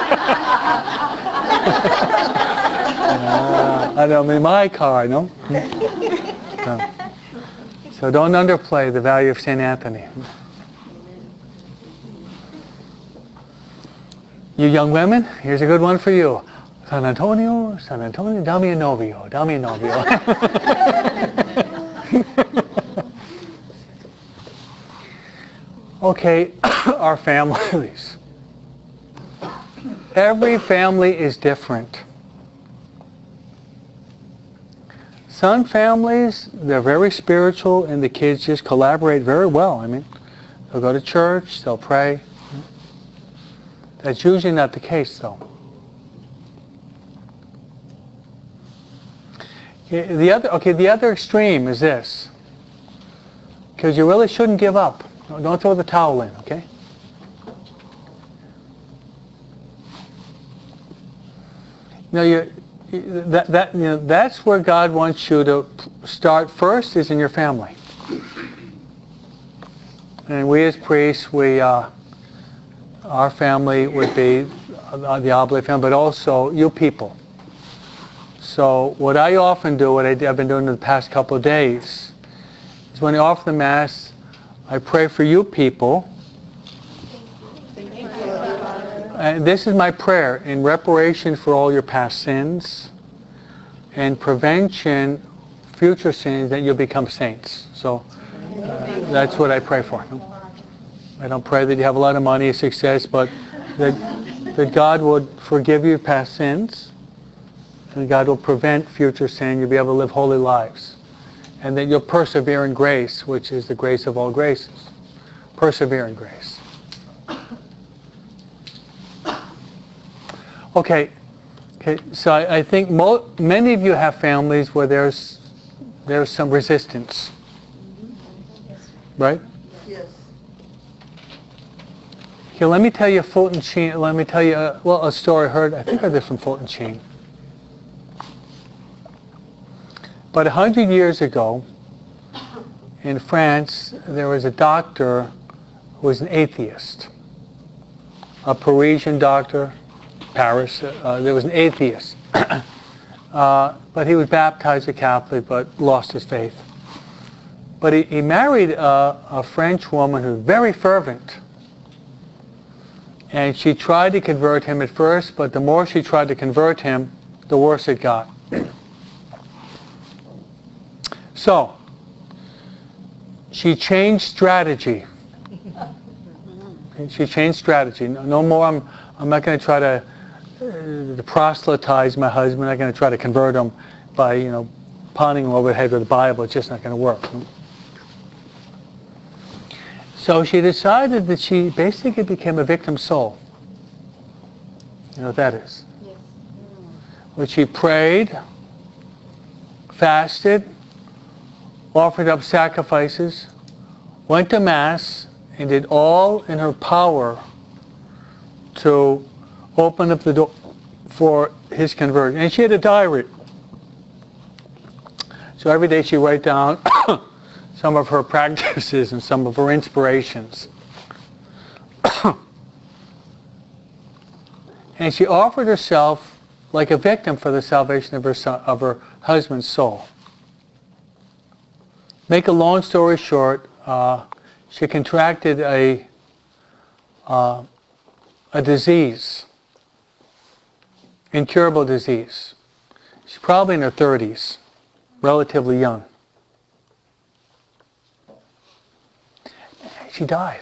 uh, I don't mean my car, no? So, so don't underplay the value of Saint Anthony. You young women, here's a good one for you. San Antonio, San Antonio, dammi un novio, dammi un novio. Okay, our families. Every family is different. Some families, they're very spiritual and the kids just collaborate very well. I mean, they'll go to church, they'll pray. That's usually not the case, though. The other, okay, the other extreme is this, because you really shouldn't give up. Don't throw the towel in, okay? Now you that, that, you know, that's where God wants you to start first, is in your family. And we as priests, we, uh, our family would be uh, the Oblate family, but also you people. So what I often do, what I, I've been doing in the past couple of days, is when I offer the Mass, I pray for you people. Thank you. And this is my prayer in reparation for all your past sins and prevention, future sins, that you'll become saints. So uh, that's what I pray for. I don't pray that you have a lot of money, success, but that, that God would forgive you past sins, and God will prevent future sin. You'll be able to live holy lives. And that you'll persevere in grace, which is the grace of all graces. Persevere in grace. Okay, okay. So I, I think mo- many of you have families where there's there's some resistance, right? Yes. Okay, let me tell you Fulton Sheen. Let me tell you, uh, well, a story I heard. I think I heard this from Fulton Sheen. But a hundred years ago, in France, there was a doctor who was an atheist, a Parisian doctor. Paris, uh, there was an atheist. uh, but he was baptized a Catholic, but lost his faith. But he, he married a, a French woman who was very fervent. And she tried to convert him at first, but the more she tried to convert him, the worse it got. So, she changed strategy. She changed strategy. No, no more, I'm, I'm not going to try to Uh, to proselytize my husband. I'm not going to try to convert him by, you know, pounding him over the head with the Bible. It's just not going to work. So she decided that she basically became a victim soul. You know what that is? Yes. When she prayed, fasted, offered up sacrifices, went to Mass, and did all in her power to open up the door for his conversion. And she had a diary. So every day she wrote down some of her practices and some of her inspirations. And she offered herself like a victim for the salvation of her son, of her husband's soul. Make a long story short, uh, she contracted a uh, a disease. Incurable disease. She's probably in her thirties, relatively young. She died.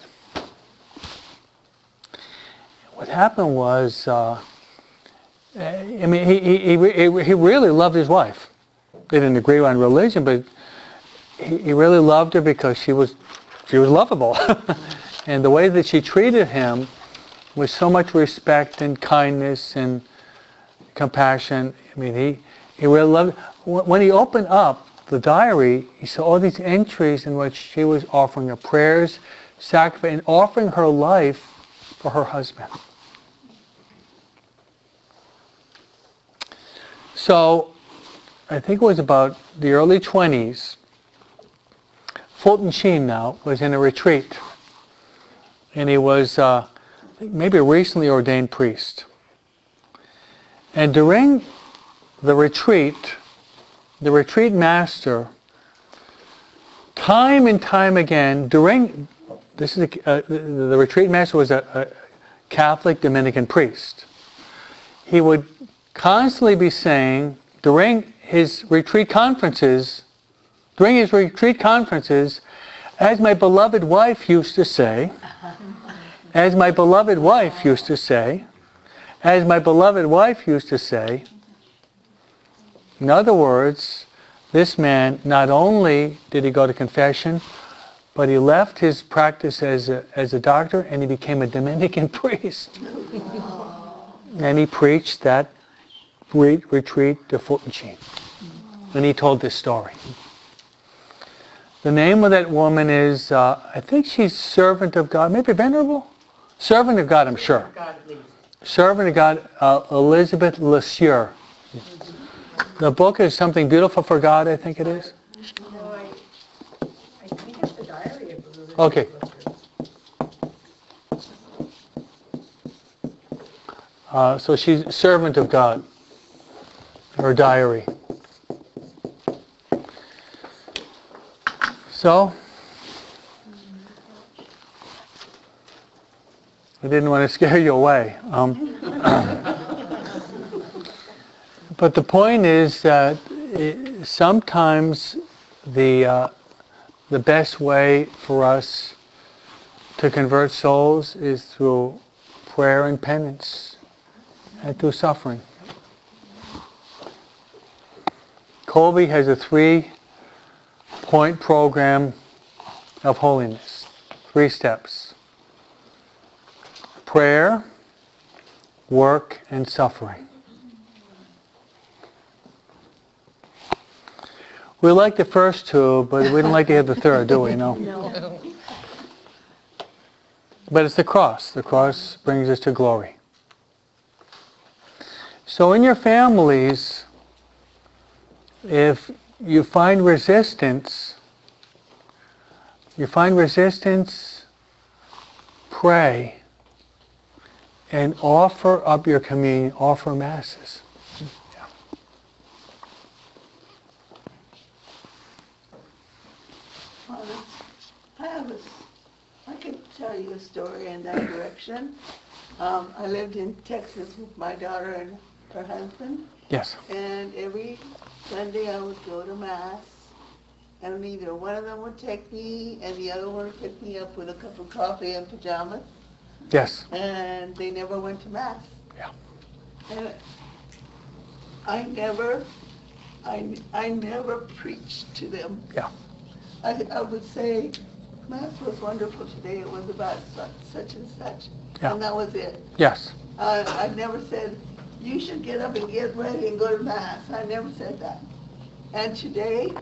What happened was, uh, I mean, he, he, he, he really loved his wife. They didn't agree on religion, but he, he really loved her because she was, she was lovable. And the way that she treated him with so much respect and kindness and compassion. I mean, he, he really loved it. When he opened up the diary, he saw all these entries in which she was offering her prayers, sacrifice, and offering her life for her husband. So, I think it was about the early twenties, Fulton Sheen now was in a retreat. And he was uh, maybe a recently ordained priest. And during the retreat, the retreat master, time and time again, during, this is a, uh, the, the retreat master was a, a Catholic Dominican priest. He would constantly be saying, during his retreat conferences, during his retreat conferences, as my beloved wife used to say, as my beloved wife used to say, as my beloved wife used to say, in other words, this man, not only did he go to confession, but he left his practice as a, as a doctor and he became a Dominican priest. And he preached that re- retreat to Fulton Sheen. And he told this story. The name of that woman is, uh, I think she's Servant of God, maybe Venerable? Servant of God, I'm sure. Servant of God, uh, Elizabeth LeSueur. The book is Something Beautiful for God, I think it is. No, I, I think it's the diary of the religious Okay. worker. Uh, so she's servant of God. Her diary. So, I didn't want to scare you away. Um, but the point is that it, sometimes the uh, the best way for us to convert souls is through prayer and penance and through suffering. Colby has a three-point program of holiness, three steps. Prayer, work, and suffering. We like the first two, but we don't like to hear the third, do we? No. No. But it's the cross. The cross brings us to glory. So in your families, if you find resistance, you find resistance, pray, and offer up your communion, offer masses. Yeah. Well, I have a, I can tell you a story in that direction. Um, I lived in Texas with my daughter and her husband, Yes. and every Sunday I would go to Mass, and either one of them would take me and the other one would pick me up with a cup of coffee and pajamas, Yes. and they never went to Mass. Yeah. And I never, I, I never preached to them. Yeah. I, I would say, Mass was wonderful today, it was about such, such and such, Yeah. and that was it. Yes. I, I never said, you should get up and get ready and go to Mass. I never said that. And today,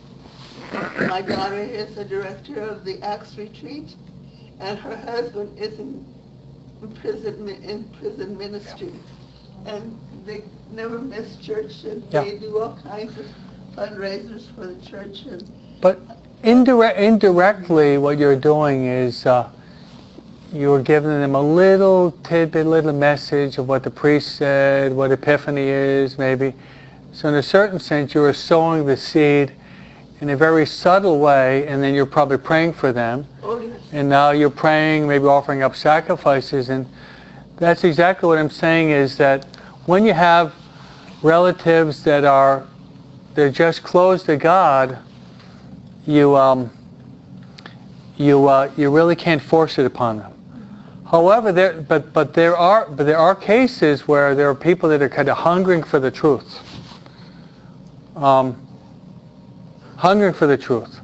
my daughter is the director of the Acts Retreat, and her husband is in prison, in prison ministry. And they never miss church, and Yeah. they do all kinds of fundraisers for the church. And But indirect, indirectly, what you're doing is uh, you're giving them a little tidbit, little message of what the priest said, what Epiphany is, maybe. So in a certain sense, you are sowing the seed in a very subtle way, and then you're probably praying for them. oh yes, And now you're praying, maybe offering up sacrifices. And that's exactly what I'm saying, is that when you have relatives that are, they're just closed to God, you um, you uh, you really can't force it upon them. However, there but but there are but there are cases where there are people that are kind of hungering for the truth, um, hungering for the truth.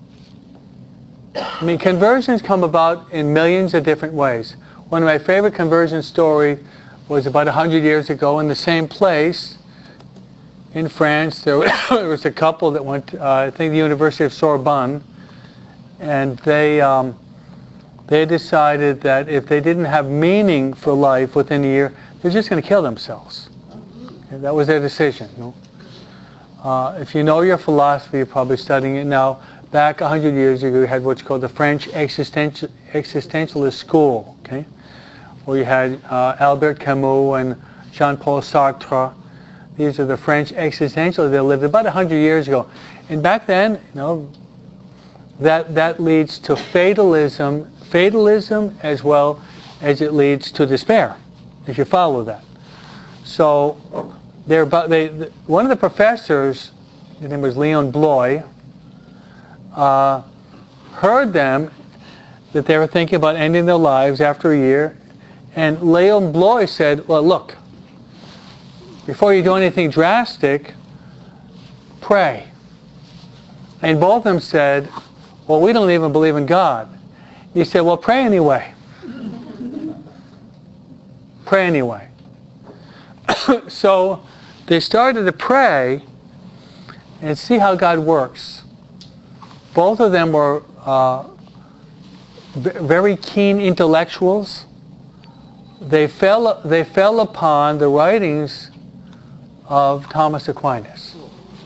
I mean, conversions come about in millions of different ways. One of my favorite conversion stories was about a hundred years ago in the same place. In France, there was a couple that went, uh, I think, the University of Sorbonne, and they um, they decided that if they didn't have meaning for life within a year, they're just going to kill themselves. And that was their decision. You know? uh, if you know your philosophy, you're probably studying it now. Back a hundred years ago, you had what's called the French existential, existentialist school, okay, where you had uh, Albert Camus and Jean-Paul Sartre. These are the French existentialists that lived about a hundred years ago. And back then, you know, that that leads to fatalism, fatalism as well as it leads to despair, if you follow that. So they're about, they, the, one of the professors, his name was Leon Bloy, uh, heard them that they were thinking about ending their lives after a year. And Leon Bloy said, well, look, before you do anything drastic, pray. And both of them said, well, we don't even believe in God. He said, well, pray anyway. Pray anyway. So they started to pray and see how God works. Both of them were uh, very keen intellectuals. They fell, they fell upon the writings of Thomas Aquinas.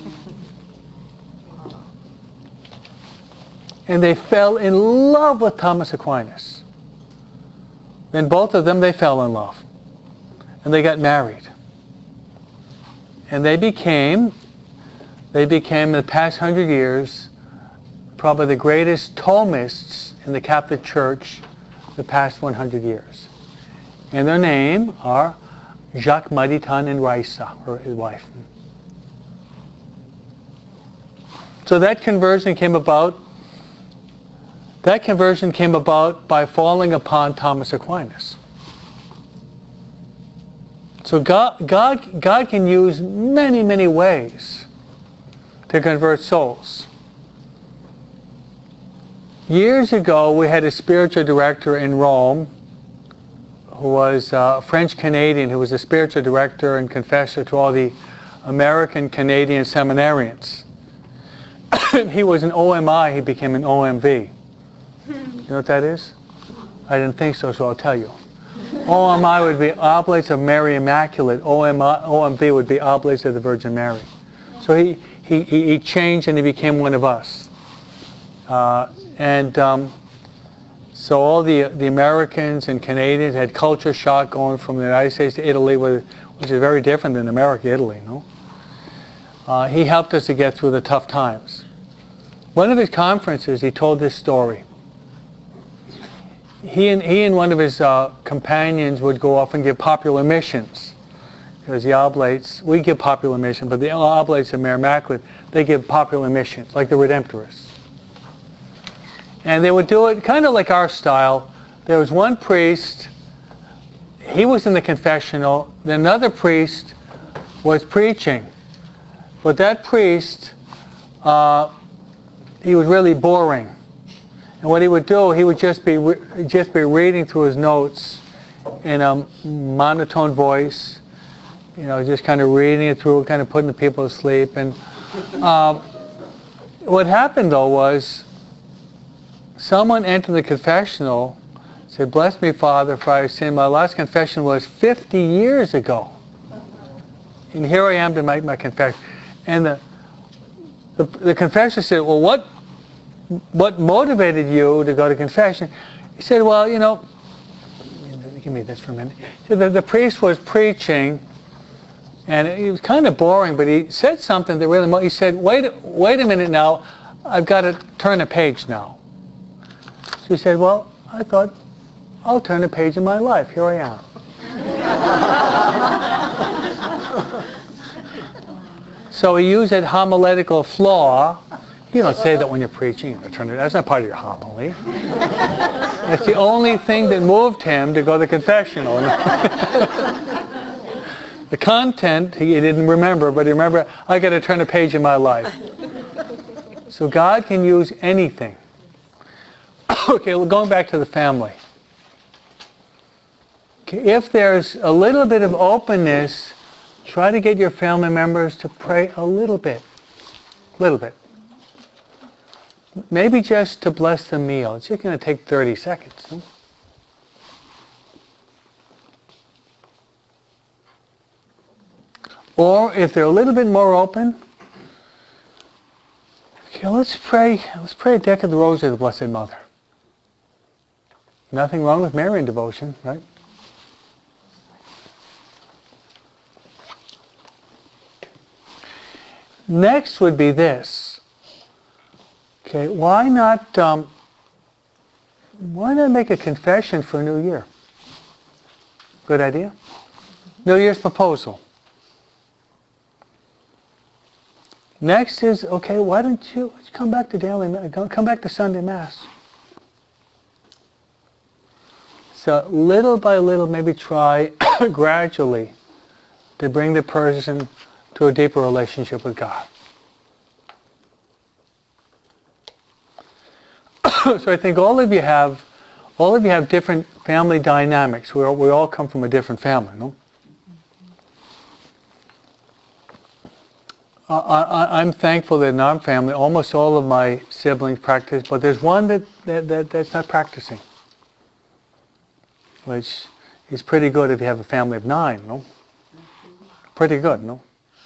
And they fell in love with Thomas Aquinas. Then both of them, they fell in love. And they got married. And they became, they became in the past hundred years, probably the greatest Thomists in the Catholic Church the past one hundred years. And their name are Jacques Maritain and Raisa, or his wife. So that conversion came about, that conversion came about by falling upon Thomas Aquinas. So God, God, God can use many, many ways to convert souls. Years ago, we had a spiritual director in Rome who was a French-Canadian, who was a spiritual director and confessor to all the American-Canadian seminarians. He was an O M I, he became an O M V. You know what that is? I didn't think so, so I'll tell you. O M I would be Oblates of Mary Immaculate. O M I, O M V would be Oblates of the Virgin Mary. So he, he, he changed and he became one of us. Uh, and um, so all the the Americans and Canadians had culture shock going from the United States to Italy, which is very different than America, Italy, no? Uh, he helped us to get through the tough times. One of his conferences, he told this story. He and, he and one of his uh, companions would go off and give popular missions. Because the Oblates, we give popular missions, but the Oblates of Mary Immaculate, they give popular missions, like the Redemptorists. And they would do it kind of like our style. There was one priest, he was in the confessional, then another priest was preaching. But that priest, uh, he was really boring. And what he would do, he would just be re- just be reading through his notes in a monotone voice, you know, just kind of reading it through, kind of putting the people to sleep. And uh, what happened though was, someone entered the confessional, said, "Bless me, Father, for I have sinned. My last confession was fifty years ago. And here I am to make my confession." And the the, the confessor said, "Well, what what motivated you to go to confession?" He said, "Well, you know," give me this for a minute. He said, the, the priest was preaching, and it was kind of boring, but he said something that really, mo- he said, wait, wait a minute now, I've got to turn a page now. So he said, "Well, I thought, I'll turn a page in my life. Here I am." So he used that homiletical flaw. You don't say that when you're preaching. You turn it, that's not part of your homily. That's the only thing that moved him to go to the confessional. The content, he didn't remember, but he remembered, I got to turn a page in my life. So God can use anything. Okay, well, going back to the family. Okay, if there's a little bit of openness, try to get your family members to pray a little bit. Little bit. Maybe just to bless the meal. It's just going to take thirty seconds. No? Or if they're a little bit more open, okay, let's pray. Let's pray a deck of the Rosary of the Blessed Mother. Nothing wrong with Marian devotion, right? Next would be this. Okay, why not? Um, why not make a confession for New Year? Good idea. New Year's proposal. Next is, okay, why don't you come back to daily, come back to Sunday Mass. So little by little, maybe try gradually to bring the person to a deeper relationship with God. So I think all of you have, all of you have different family dynamics. We all, we all come from a different family, no? Uh, I, I'm thankful that in our family, almost all of my siblings practice, but there's one that, that, that that's not practicing, which is pretty good if you have a family of nine, no? Pretty good, no?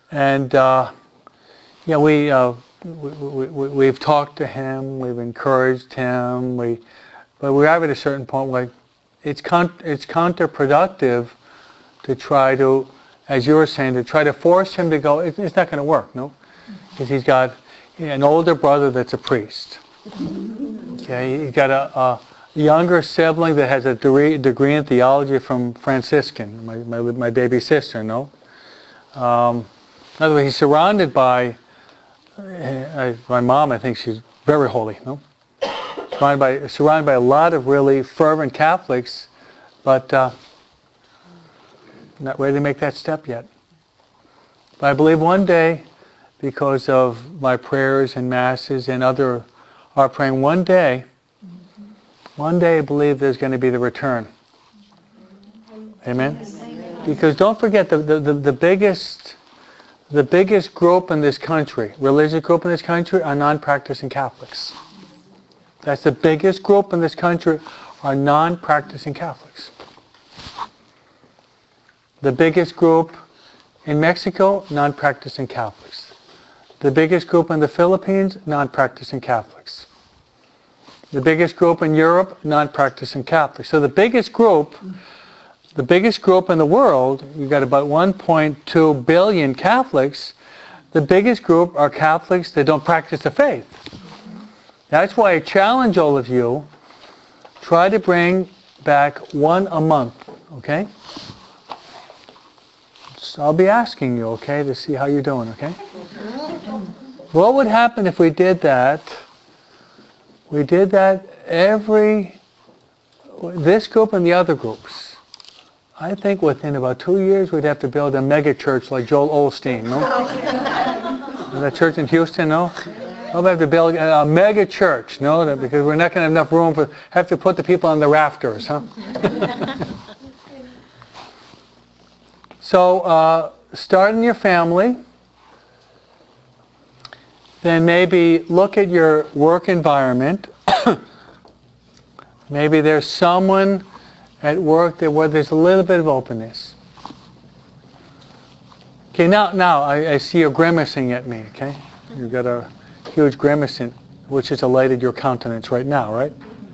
And uh, yeah, we, uh, we, we, we we've talked to him, we've encouraged him, we, but we're at a certain point where it's con- it's counterproductive to try to, as you were saying, to try to force him to go. It, it's not going to work, no, because he's got an older brother that's a priest. Okay, he's got a, a younger sibling that has a degree, degree in theology from Franciscan, my, my, my baby sister, no? Um, in other words, he's surrounded by, uh, my mom, I think she's very holy, no? Surrounded by, surrounded by a lot of really fervent Catholics, but uh, not ready to make that step yet. But I believe one day, because of my prayers and masses and other, are praying one day, one day I believe there's going to be the return. Amen? Because don't forget, the, the, the, the biggest the biggest group in this country, religious group in this country, are non-practicing Catholics. That's the biggest group in this country, are non-practicing Catholics. The biggest group in Mexico, non-practicing Catholics. The biggest group in the Philippines, non-practicing Catholics. The biggest group in Europe, non-practicing Catholics. So the biggest group, the biggest group in the world, you've got about one point two billion Catholics. The biggest group are Catholics that don't practice the faith. That's why I challenge all of you, try to bring back one a month, okay? So I'll be asking you, okay, to see how you're doing, okay? What would happen if we did that? We did that every, this group and the other groups. I think within about two years we'd have to build a mega church like Joel Osteen, no? That church in Houston, no? We'll have to build a mega church, no? Because we're not going to have enough room for, have to put the people on the rafters, huh? So, uh, start in your family. Then maybe look at your work environment. Maybe there's someone at work that where there's a little bit of openness. Okay, now now I, I see you grimacing at me, okay? You've got a huge grimace in, which has elated your countenance right now, right?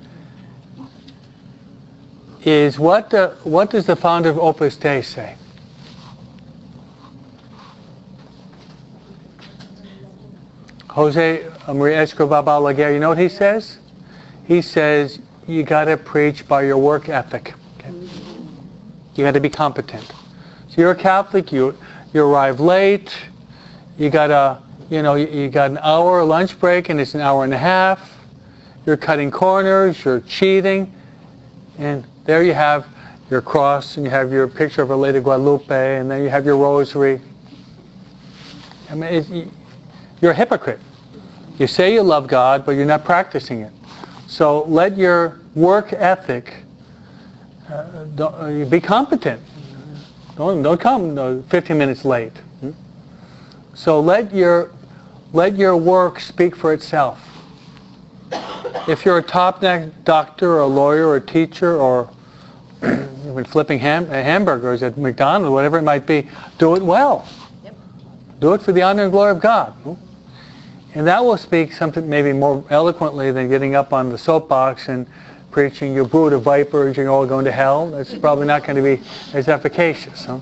Is what the, what does the founder of Opus Dei say? Jose Maria Escobar Balaguer, you know what he says? He says, you got to preach by your work ethic. Okay? You got to be competent. So you're a Catholic, you you arrive late, you got a, you know, you, you got an hour lunch break and it's an hour and a half. You're cutting corners, you're cheating, and there you have your cross and you have your picture of Our Lady of Guadalupe and then you have your rosary. I mean, it's, you're a hypocrite. You say you love God, but you're not practicing it. So let your work ethic uh, don't, uh, be competent. Don't don't come uh, fifteen minutes late. Hmm? So let your let your work speak for itself. If you're a top doctor, or a lawyer, or a teacher, or even flipping ham- hamburgers at McDonald's, whatever it might be, do it well. Yep. Do it for the honor and glory of God. Hmm? And that will speak something maybe more eloquently than getting up on the soapbox and preaching, you brood of vipers, you're all going to hell. That's probably not going to be as efficacious. Huh?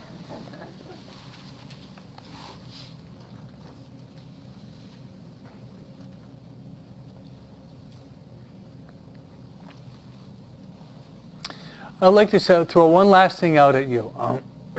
I'd like to say, throw one last thing out at you. Um,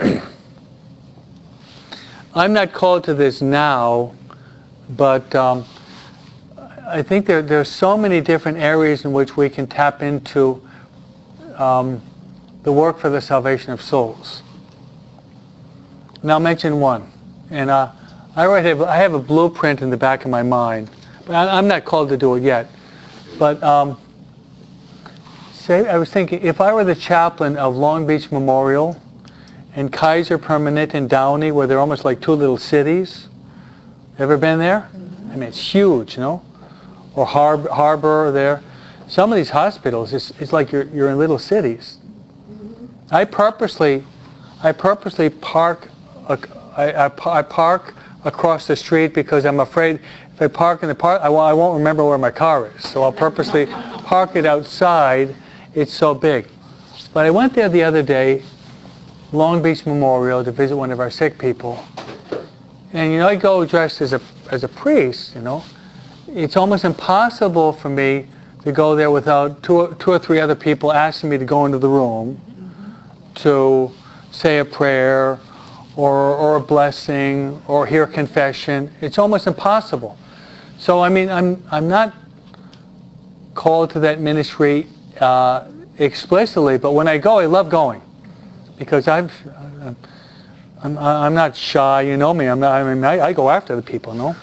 I'm not called to this now, but um, I think there there's so many different areas in which we can tap into um, the work for the salvation of souls. And I'll mention one. And uh, I already have, I have a blueprint in the back of my mind. But I, I'm not called to do it yet. But um, say, I was thinking, if I were the chaplain of Long Beach Memorial and Kaiser Permanente in Downey, where they're almost like two little cities. Ever been there? Mm-hmm. I mean, it's huge, you know? Or Harbor, Harbor there. Some of these hospitals, it's, it's like you're you're in little cities. Mm-hmm. I purposely, I purposely park a, I, I, I park across the street because I'm afraid if I park in the park, I, I won't remember where my car is. So I'll purposely park it outside. It's so big. But I went there the other day, Long Beach Memorial, to visit one of our sick people. And you know, I go dressed as a as a priest. You know, it's almost impossible for me to go there without two or, two or three other people asking me to go into the room to say a prayer or or a blessing or hear confession. It's almost impossible. So I mean, I'm I'm not called to that ministry uh, explicitly, but when I go, I love going because I've. I'm, I'm not shy, you know me. I'm not. I mean, I, I go after the people, no.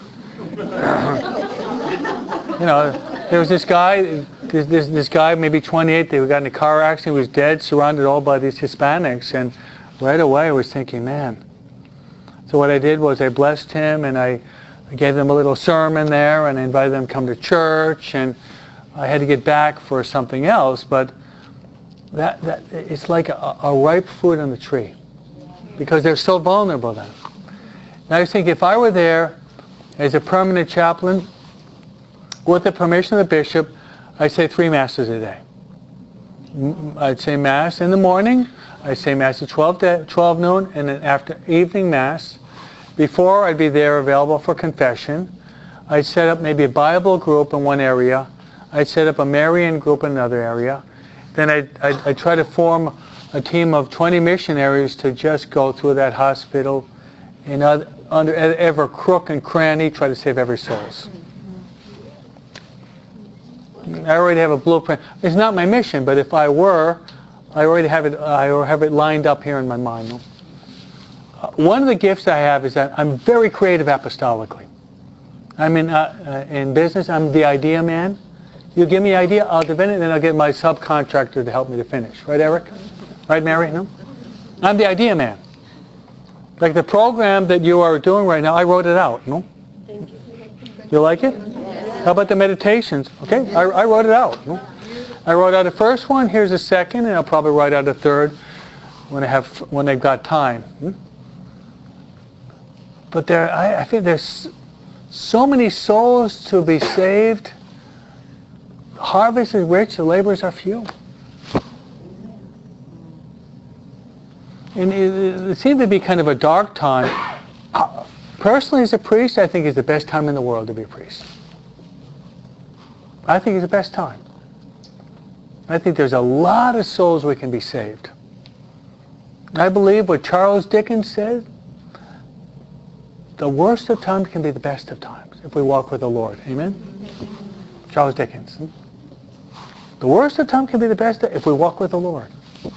You know, there was this guy, this, this this guy, maybe twenty-eight. They got in a car accident. He was dead, surrounded all by these Hispanics, and right away I was thinking, man. So what I did was I blessed him, and I, I gave them a little sermon there, and I invited them to come to church, and I had to get back for something else, but that that it's like a, a ripe fruit on the tree. Because they're so vulnerable then. Now I think if I were there as a permanent chaplain, with the permission of the bishop, I'd say three masses a day. I'd say mass in the morning, I'd say mass at twelve, twelve noon, and then after evening mass. Before, I'd be there available for confession. I'd set up maybe a Bible group in one area. I'd set up a Marian group in another area. Then I'd, I'd, I'd try to form a team of twenty missionaries to just go through that hospital in other, under every crook and cranny, try to save every soul. I already have a blueprint. It's not my mission, but if I were, I already have it. I have it lined up here in my mind. Uh, one of the gifts I have is that I'm very creative apostolically. I'm in uh, uh, in business. I'm the idea man. You give me an idea, I'll develop it, and then I'll get my subcontractor to help me to finish. Right, Eric? Right, Mary? No? I'm the idea man. Like the program that you are doing right now, I wrote it out. No? Thank you. You like it? How about the meditations? Okay, I, I wrote it out. No? I wrote out the first one. Here's the second, and I'll probably write out a third when I have when I've got time. Hmm? But there, I, I think there's so many souls to be saved. The harvest is rich, the laborers are few. And it, it seemed to be kind of a dark time. Personally, as a priest, I think it's the best time in the world to be a priest. I think it's the best time. I think there's a lot of souls we can be saved. I believe what Charles Dickens said, the worst of times can be the best of times if we walk with the Lord. Amen? Charles Dickens. The worst of time can be the best if we walk with the Lord.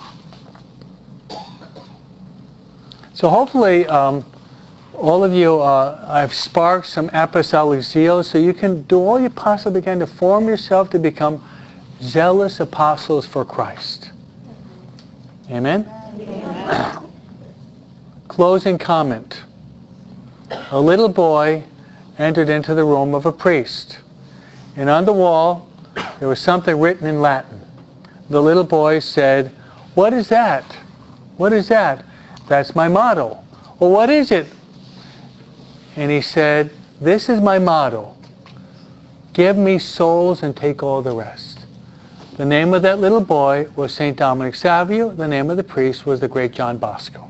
So hopefully, um, all of you, uh, I've sparked some apostolic zeal so you can do all you possibly can to form yourself to become zealous apostles for Christ. Amen? Amen. Closing comment. A little boy entered into the room of a priest, and on the wall there was something written in Latin. The little boy said, "What is that? What is that?" "That's my motto." "Well, what is it?" And he said, "This is my motto. Give me souls and take all the rest." The name of that little boy was Saint Dominic Savio. The name of the priest was the great John Bosco.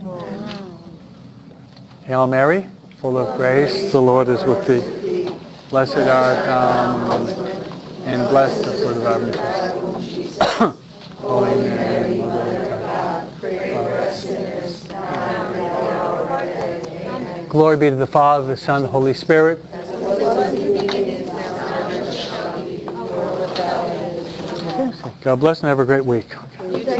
Hail Mary, full of grace, the Lord is with thee. Blessed art thou, and blessed the fruit of thy womb. Holy Mary, Mother of God, pray for us sinners, now and at the hour of our death. Amen. Glory be to the Father, the Son, and the Holy Spirit. Okay, so God bless and have a great week.